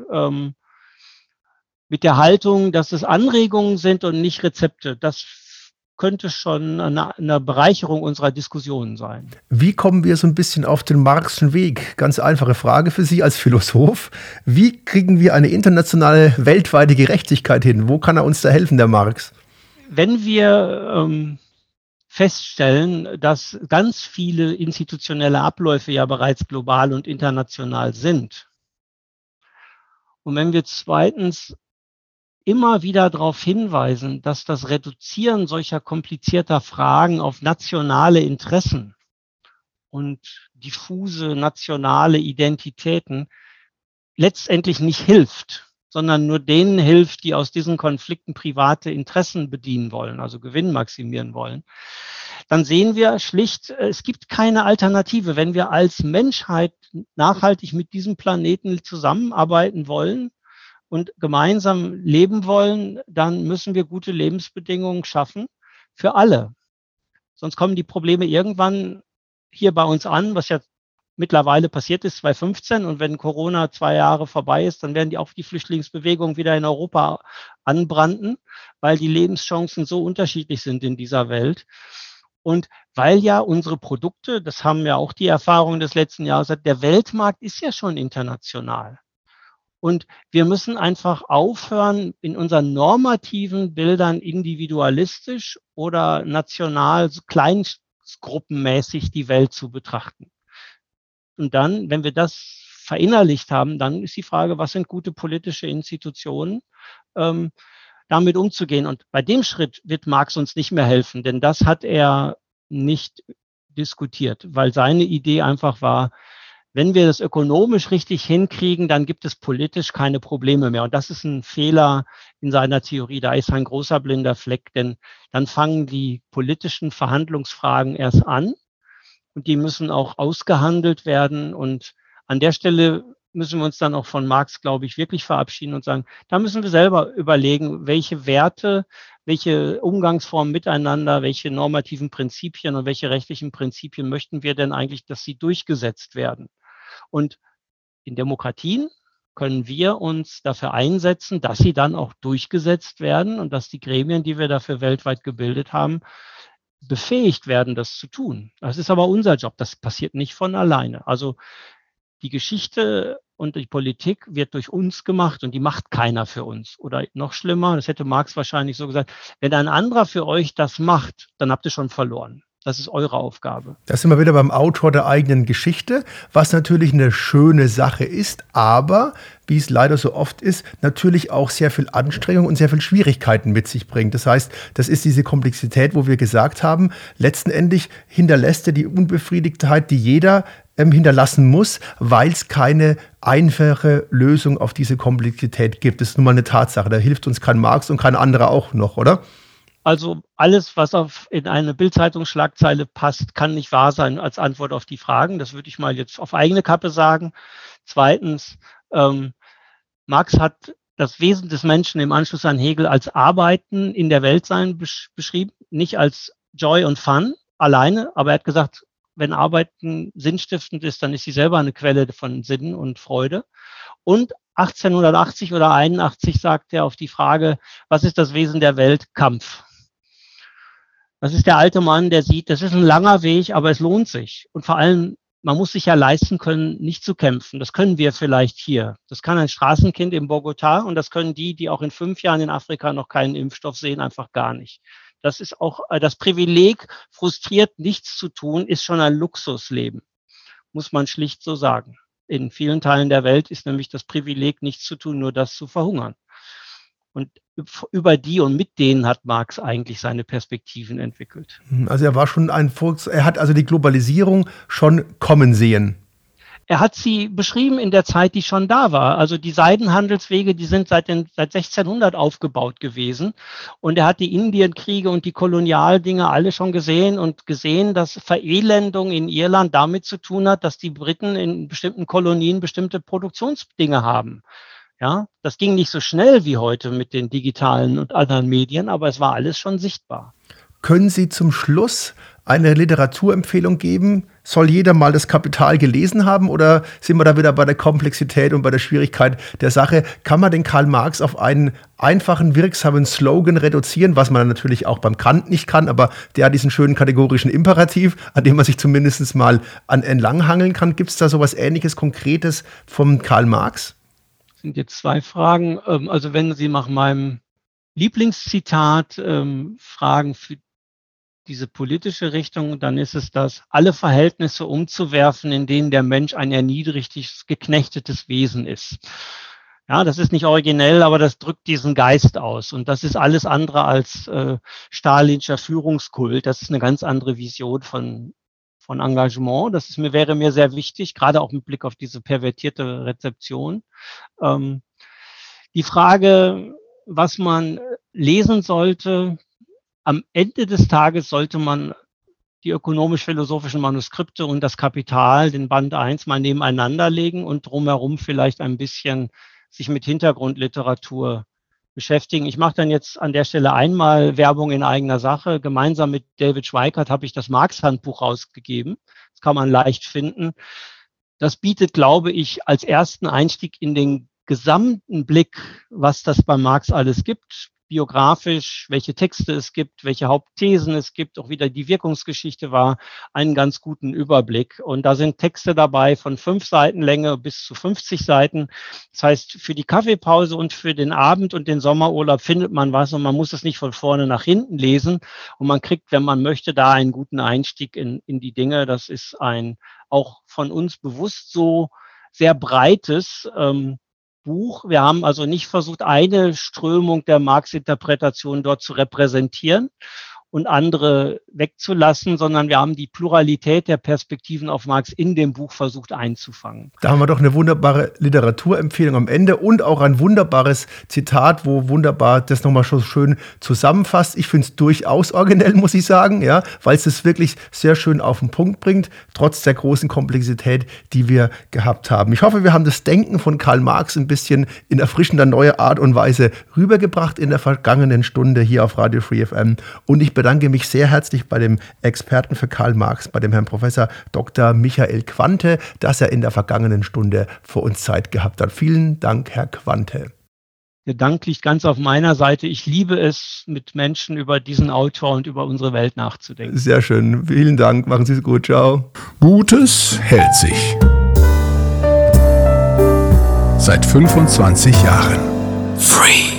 mit der Haltung, dass es Anregungen sind und nicht Rezepte, das könnte schon eine Bereicherung unserer Diskussionen sein. Wie kommen wir so ein bisschen auf den Marxischen Weg? Ganz einfache Frage für Sie als Philosoph. Wie kriegen wir eine internationale, weltweite Gerechtigkeit hin? Wo kann er uns da helfen, der Marx? Wenn wir feststellen, dass ganz viele institutionelle Abläufe ja bereits global und international sind, und wenn wir zweitens immer wieder darauf hinweisen, dass das Reduzieren solcher komplizierter Fragen auf nationale Interessen und diffuse nationale Identitäten letztendlich nicht hilft, sondern nur denen hilft, die aus diesen Konflikten private Interessen bedienen wollen, also Gewinn maximieren wollen, dann sehen wir schlicht, es gibt keine Alternative. Wenn wir als Menschheit nachhaltig mit diesem Planeten zusammenarbeiten wollen und gemeinsam leben wollen, dann müssen wir gute Lebensbedingungen schaffen für alle. Sonst kommen die Probleme irgendwann hier bei uns an, was ja mittlerweile passiert ist, 2015. Und wenn Corona 2 Jahre vorbei ist, dann werden die auch die Flüchtlingsbewegung wieder in Europa anbranden, weil die Lebenschancen so unterschiedlich sind in dieser Welt. Und weil ja unsere Produkte, das haben ja auch die Erfahrungen des letzten Jahres, der Weltmarkt ist ja schon international. Und wir müssen einfach aufhören, in unseren normativen Bildern individualistisch oder national kleingruppenmäßig die Welt zu betrachten. Und dann, wenn wir das verinnerlicht haben, dann ist die Frage, was sind gute politische Institutionen, damit umzugehen. Und bei dem Schritt wird Marx uns nicht mehr helfen, denn das hat er nicht diskutiert, weil seine Idee einfach war, wenn wir das ökonomisch richtig hinkriegen, dann gibt es politisch keine Probleme mehr. Und das ist ein Fehler in seiner Theorie. Da ist ein großer blinder Fleck, denn dann fangen die politischen Verhandlungsfragen erst an. Und die müssen auch ausgehandelt werden. Und an der Stelle müssen wir uns dann auch von Marx, glaube ich, wirklich verabschieden und sagen, da müssen wir selber überlegen, welche Werte, welche Umgangsformen miteinander, welche normativen Prinzipien und welche rechtlichen Prinzipien möchten wir denn eigentlich, dass sie durchgesetzt werden. Und in Demokratien können wir uns dafür einsetzen, dass sie dann auch durchgesetzt werden und dass die Gremien, die wir dafür weltweit gebildet haben, befähigt werden, das zu tun. Das ist aber unser Job. Das passiert nicht von alleine. Also die Geschichte und die Politik wird durch uns gemacht und die macht keiner für uns. Oder noch schlimmer, das hätte Marx wahrscheinlich so gesagt, wenn ein anderer für euch das macht, dann habt ihr schon verloren. Das ist eure Aufgabe. Da sind wir wieder beim Autor der eigenen Geschichte, was natürlich eine schöne Sache ist, aber, wie es leider so oft ist, natürlich auch sehr viel Anstrengung und sehr viel Schwierigkeiten mit sich bringt. Das heißt, das ist diese Komplexität, wo wir gesagt haben, letztendlich hinterlässt er die Unbefriedigtheit, die jeder hinterlassen muss, weil es keine einfache Lösung auf diese Komplexität gibt. Das ist nun mal eine Tatsache. Da hilft uns kein Marx und kein anderer auch noch, oder? Also alles, was in eine Bild-Zeitungsschlagzeile passt, kann nicht wahr sein als Antwort auf die Fragen. Das würde ich mal jetzt auf eigene Kappe sagen. Zweitens, Marx hat das Wesen des Menschen im Anschluss an Hegel als Arbeiten in der Welt sein beschrieben, nicht als Joy und Fun alleine, aber er hat gesagt, wenn Arbeiten sinnstiftend ist, dann ist sie selber eine Quelle von Sinn und Freude. Und 1880 oder 81 sagt er auf die Frage, was ist das Wesen der Welt? Kampf. Das ist der alte Mann, der sieht, das ist ein langer Weg, aber es lohnt sich. Und vor allem, man muss sich ja leisten können, nicht zu kämpfen. Das können wir vielleicht hier. Das kann ein Straßenkind in Bogotá und das können die auch in 5 Jahren in Afrika noch keinen Impfstoff sehen, einfach gar nicht. Das ist auch das Privileg, frustriert nichts zu tun, ist schon ein Luxusleben, muss man schlicht so sagen. In vielen Teilen der Welt ist nämlich das Privileg, nichts zu tun, nur das zu verhungern. Und über die und mit denen hat Marx eigentlich seine Perspektiven entwickelt. Also er war schon er hat also die Globalisierung schon kommen sehen. Er hat sie beschrieben in der Zeit, die schon da war. Also die Seidenhandelswege, die sind seit 1600 aufgebaut gewesen. Und er hat die Indienkriege und die Kolonialdinge alle schon gesehen und gesehen, dass Verelendung in Irland damit zu tun hat, dass die Briten in bestimmten Kolonien bestimmte Produktionsdinge haben. Ja, das ging nicht so schnell wie heute mit den digitalen und anderen Medien, aber es war alles schon sichtbar. Können Sie zum Schluss eine Literaturempfehlung geben? Soll jeder mal das Kapital gelesen haben oder sind wir da wieder bei der Komplexität und bei der Schwierigkeit der Sache? Kann man den Karl Marx auf einen einfachen, wirksamen Slogan reduzieren, was man natürlich auch beim Kant nicht kann, aber der hat diesen schönen kategorischen Imperativ, an dem man sich zumindest mal entlanghangeln kann. Gibt es da sowas Ähnliches, Konkretes vom Karl Marx? Das sind jetzt 2 Fragen. Also wenn Sie nach meinem Lieblingszitat fragen für diese politische Richtung, dann ist es das, alle Verhältnisse umzuwerfen, in denen der Mensch ein erniedrigtes, geknechtetes Wesen ist. Ja, das ist nicht originell, aber das drückt diesen Geist aus. Und das ist alles andere als stalinscher Führungskult. Das ist eine ganz andere Vision von Engagement. Wäre mir sehr wichtig, gerade auch mit Blick auf diese pervertierte Rezeption. Die Frage, was man lesen sollte, am Ende des Tages sollte man die ökonomisch-philosophischen Manuskripte und das Kapital, den Band 1, mal nebeneinander legen und drumherum vielleicht ein bisschen sich mit Hintergrundliteratur beschäftigen. Ich mache dann jetzt an der Stelle einmal Werbung in eigener Sache. Gemeinsam mit David Schweikart habe ich das Marx-Handbuch rausgegeben. Das kann man leicht finden. Das bietet, glaube ich, als ersten Einstieg in den gesamten Blick, was das bei Marx alles gibt, biografisch, welche Texte es gibt, welche Hauptthesen es gibt, auch wieder die Wirkungsgeschichte war, einen ganz guten Überblick. Und da sind Texte dabei von 5 Seiten Länge bis zu 50 Seiten. Das heißt, für die Kaffeepause und für den Abend und den Sommerurlaub findet man was und man muss es nicht von vorne nach hinten lesen. Und man kriegt, wenn man möchte, da einen guten Einstieg in die Dinge. Das ist ein auch von uns bewusst so sehr breites Buch. Wir haben also nicht versucht, eine Strömung der Marx-Interpretation dort zu repräsentieren und andere wegzulassen, sondern wir haben die Pluralität der Perspektiven auf Marx in dem Buch versucht einzufangen. Da haben wir doch eine wunderbare Literaturempfehlung am Ende und auch ein wunderbares Zitat, wo wunderbar das nochmal so schön zusammenfasst. Ich finde es durchaus originell, muss ich sagen, ja, weil es es wirklich sehr schön auf den Punkt bringt, trotz der großen Komplexität, die wir gehabt haben. Ich hoffe, wir haben das Denken von Karl Marx ein bisschen in erfrischender neuer Art und Weise rübergebracht in der vergangenen Stunde hier auf Radio Free FM. Und ich bedanke mich sehr herzlich bei dem Experten für Karl Marx, bei dem Herrn Professor Dr. Michael Quante, dass er in der vergangenen Stunde für uns Zeit gehabt hat. Vielen Dank, Herr Quante. Der Dank liegt ganz auf meiner Seite. Ich liebe es, mit Menschen über diesen Autor und über unsere Welt nachzudenken. Sehr schön. Vielen Dank. Machen Sie es gut. Ciao. Gutes hält sich. Seit 25 Jahren. Free.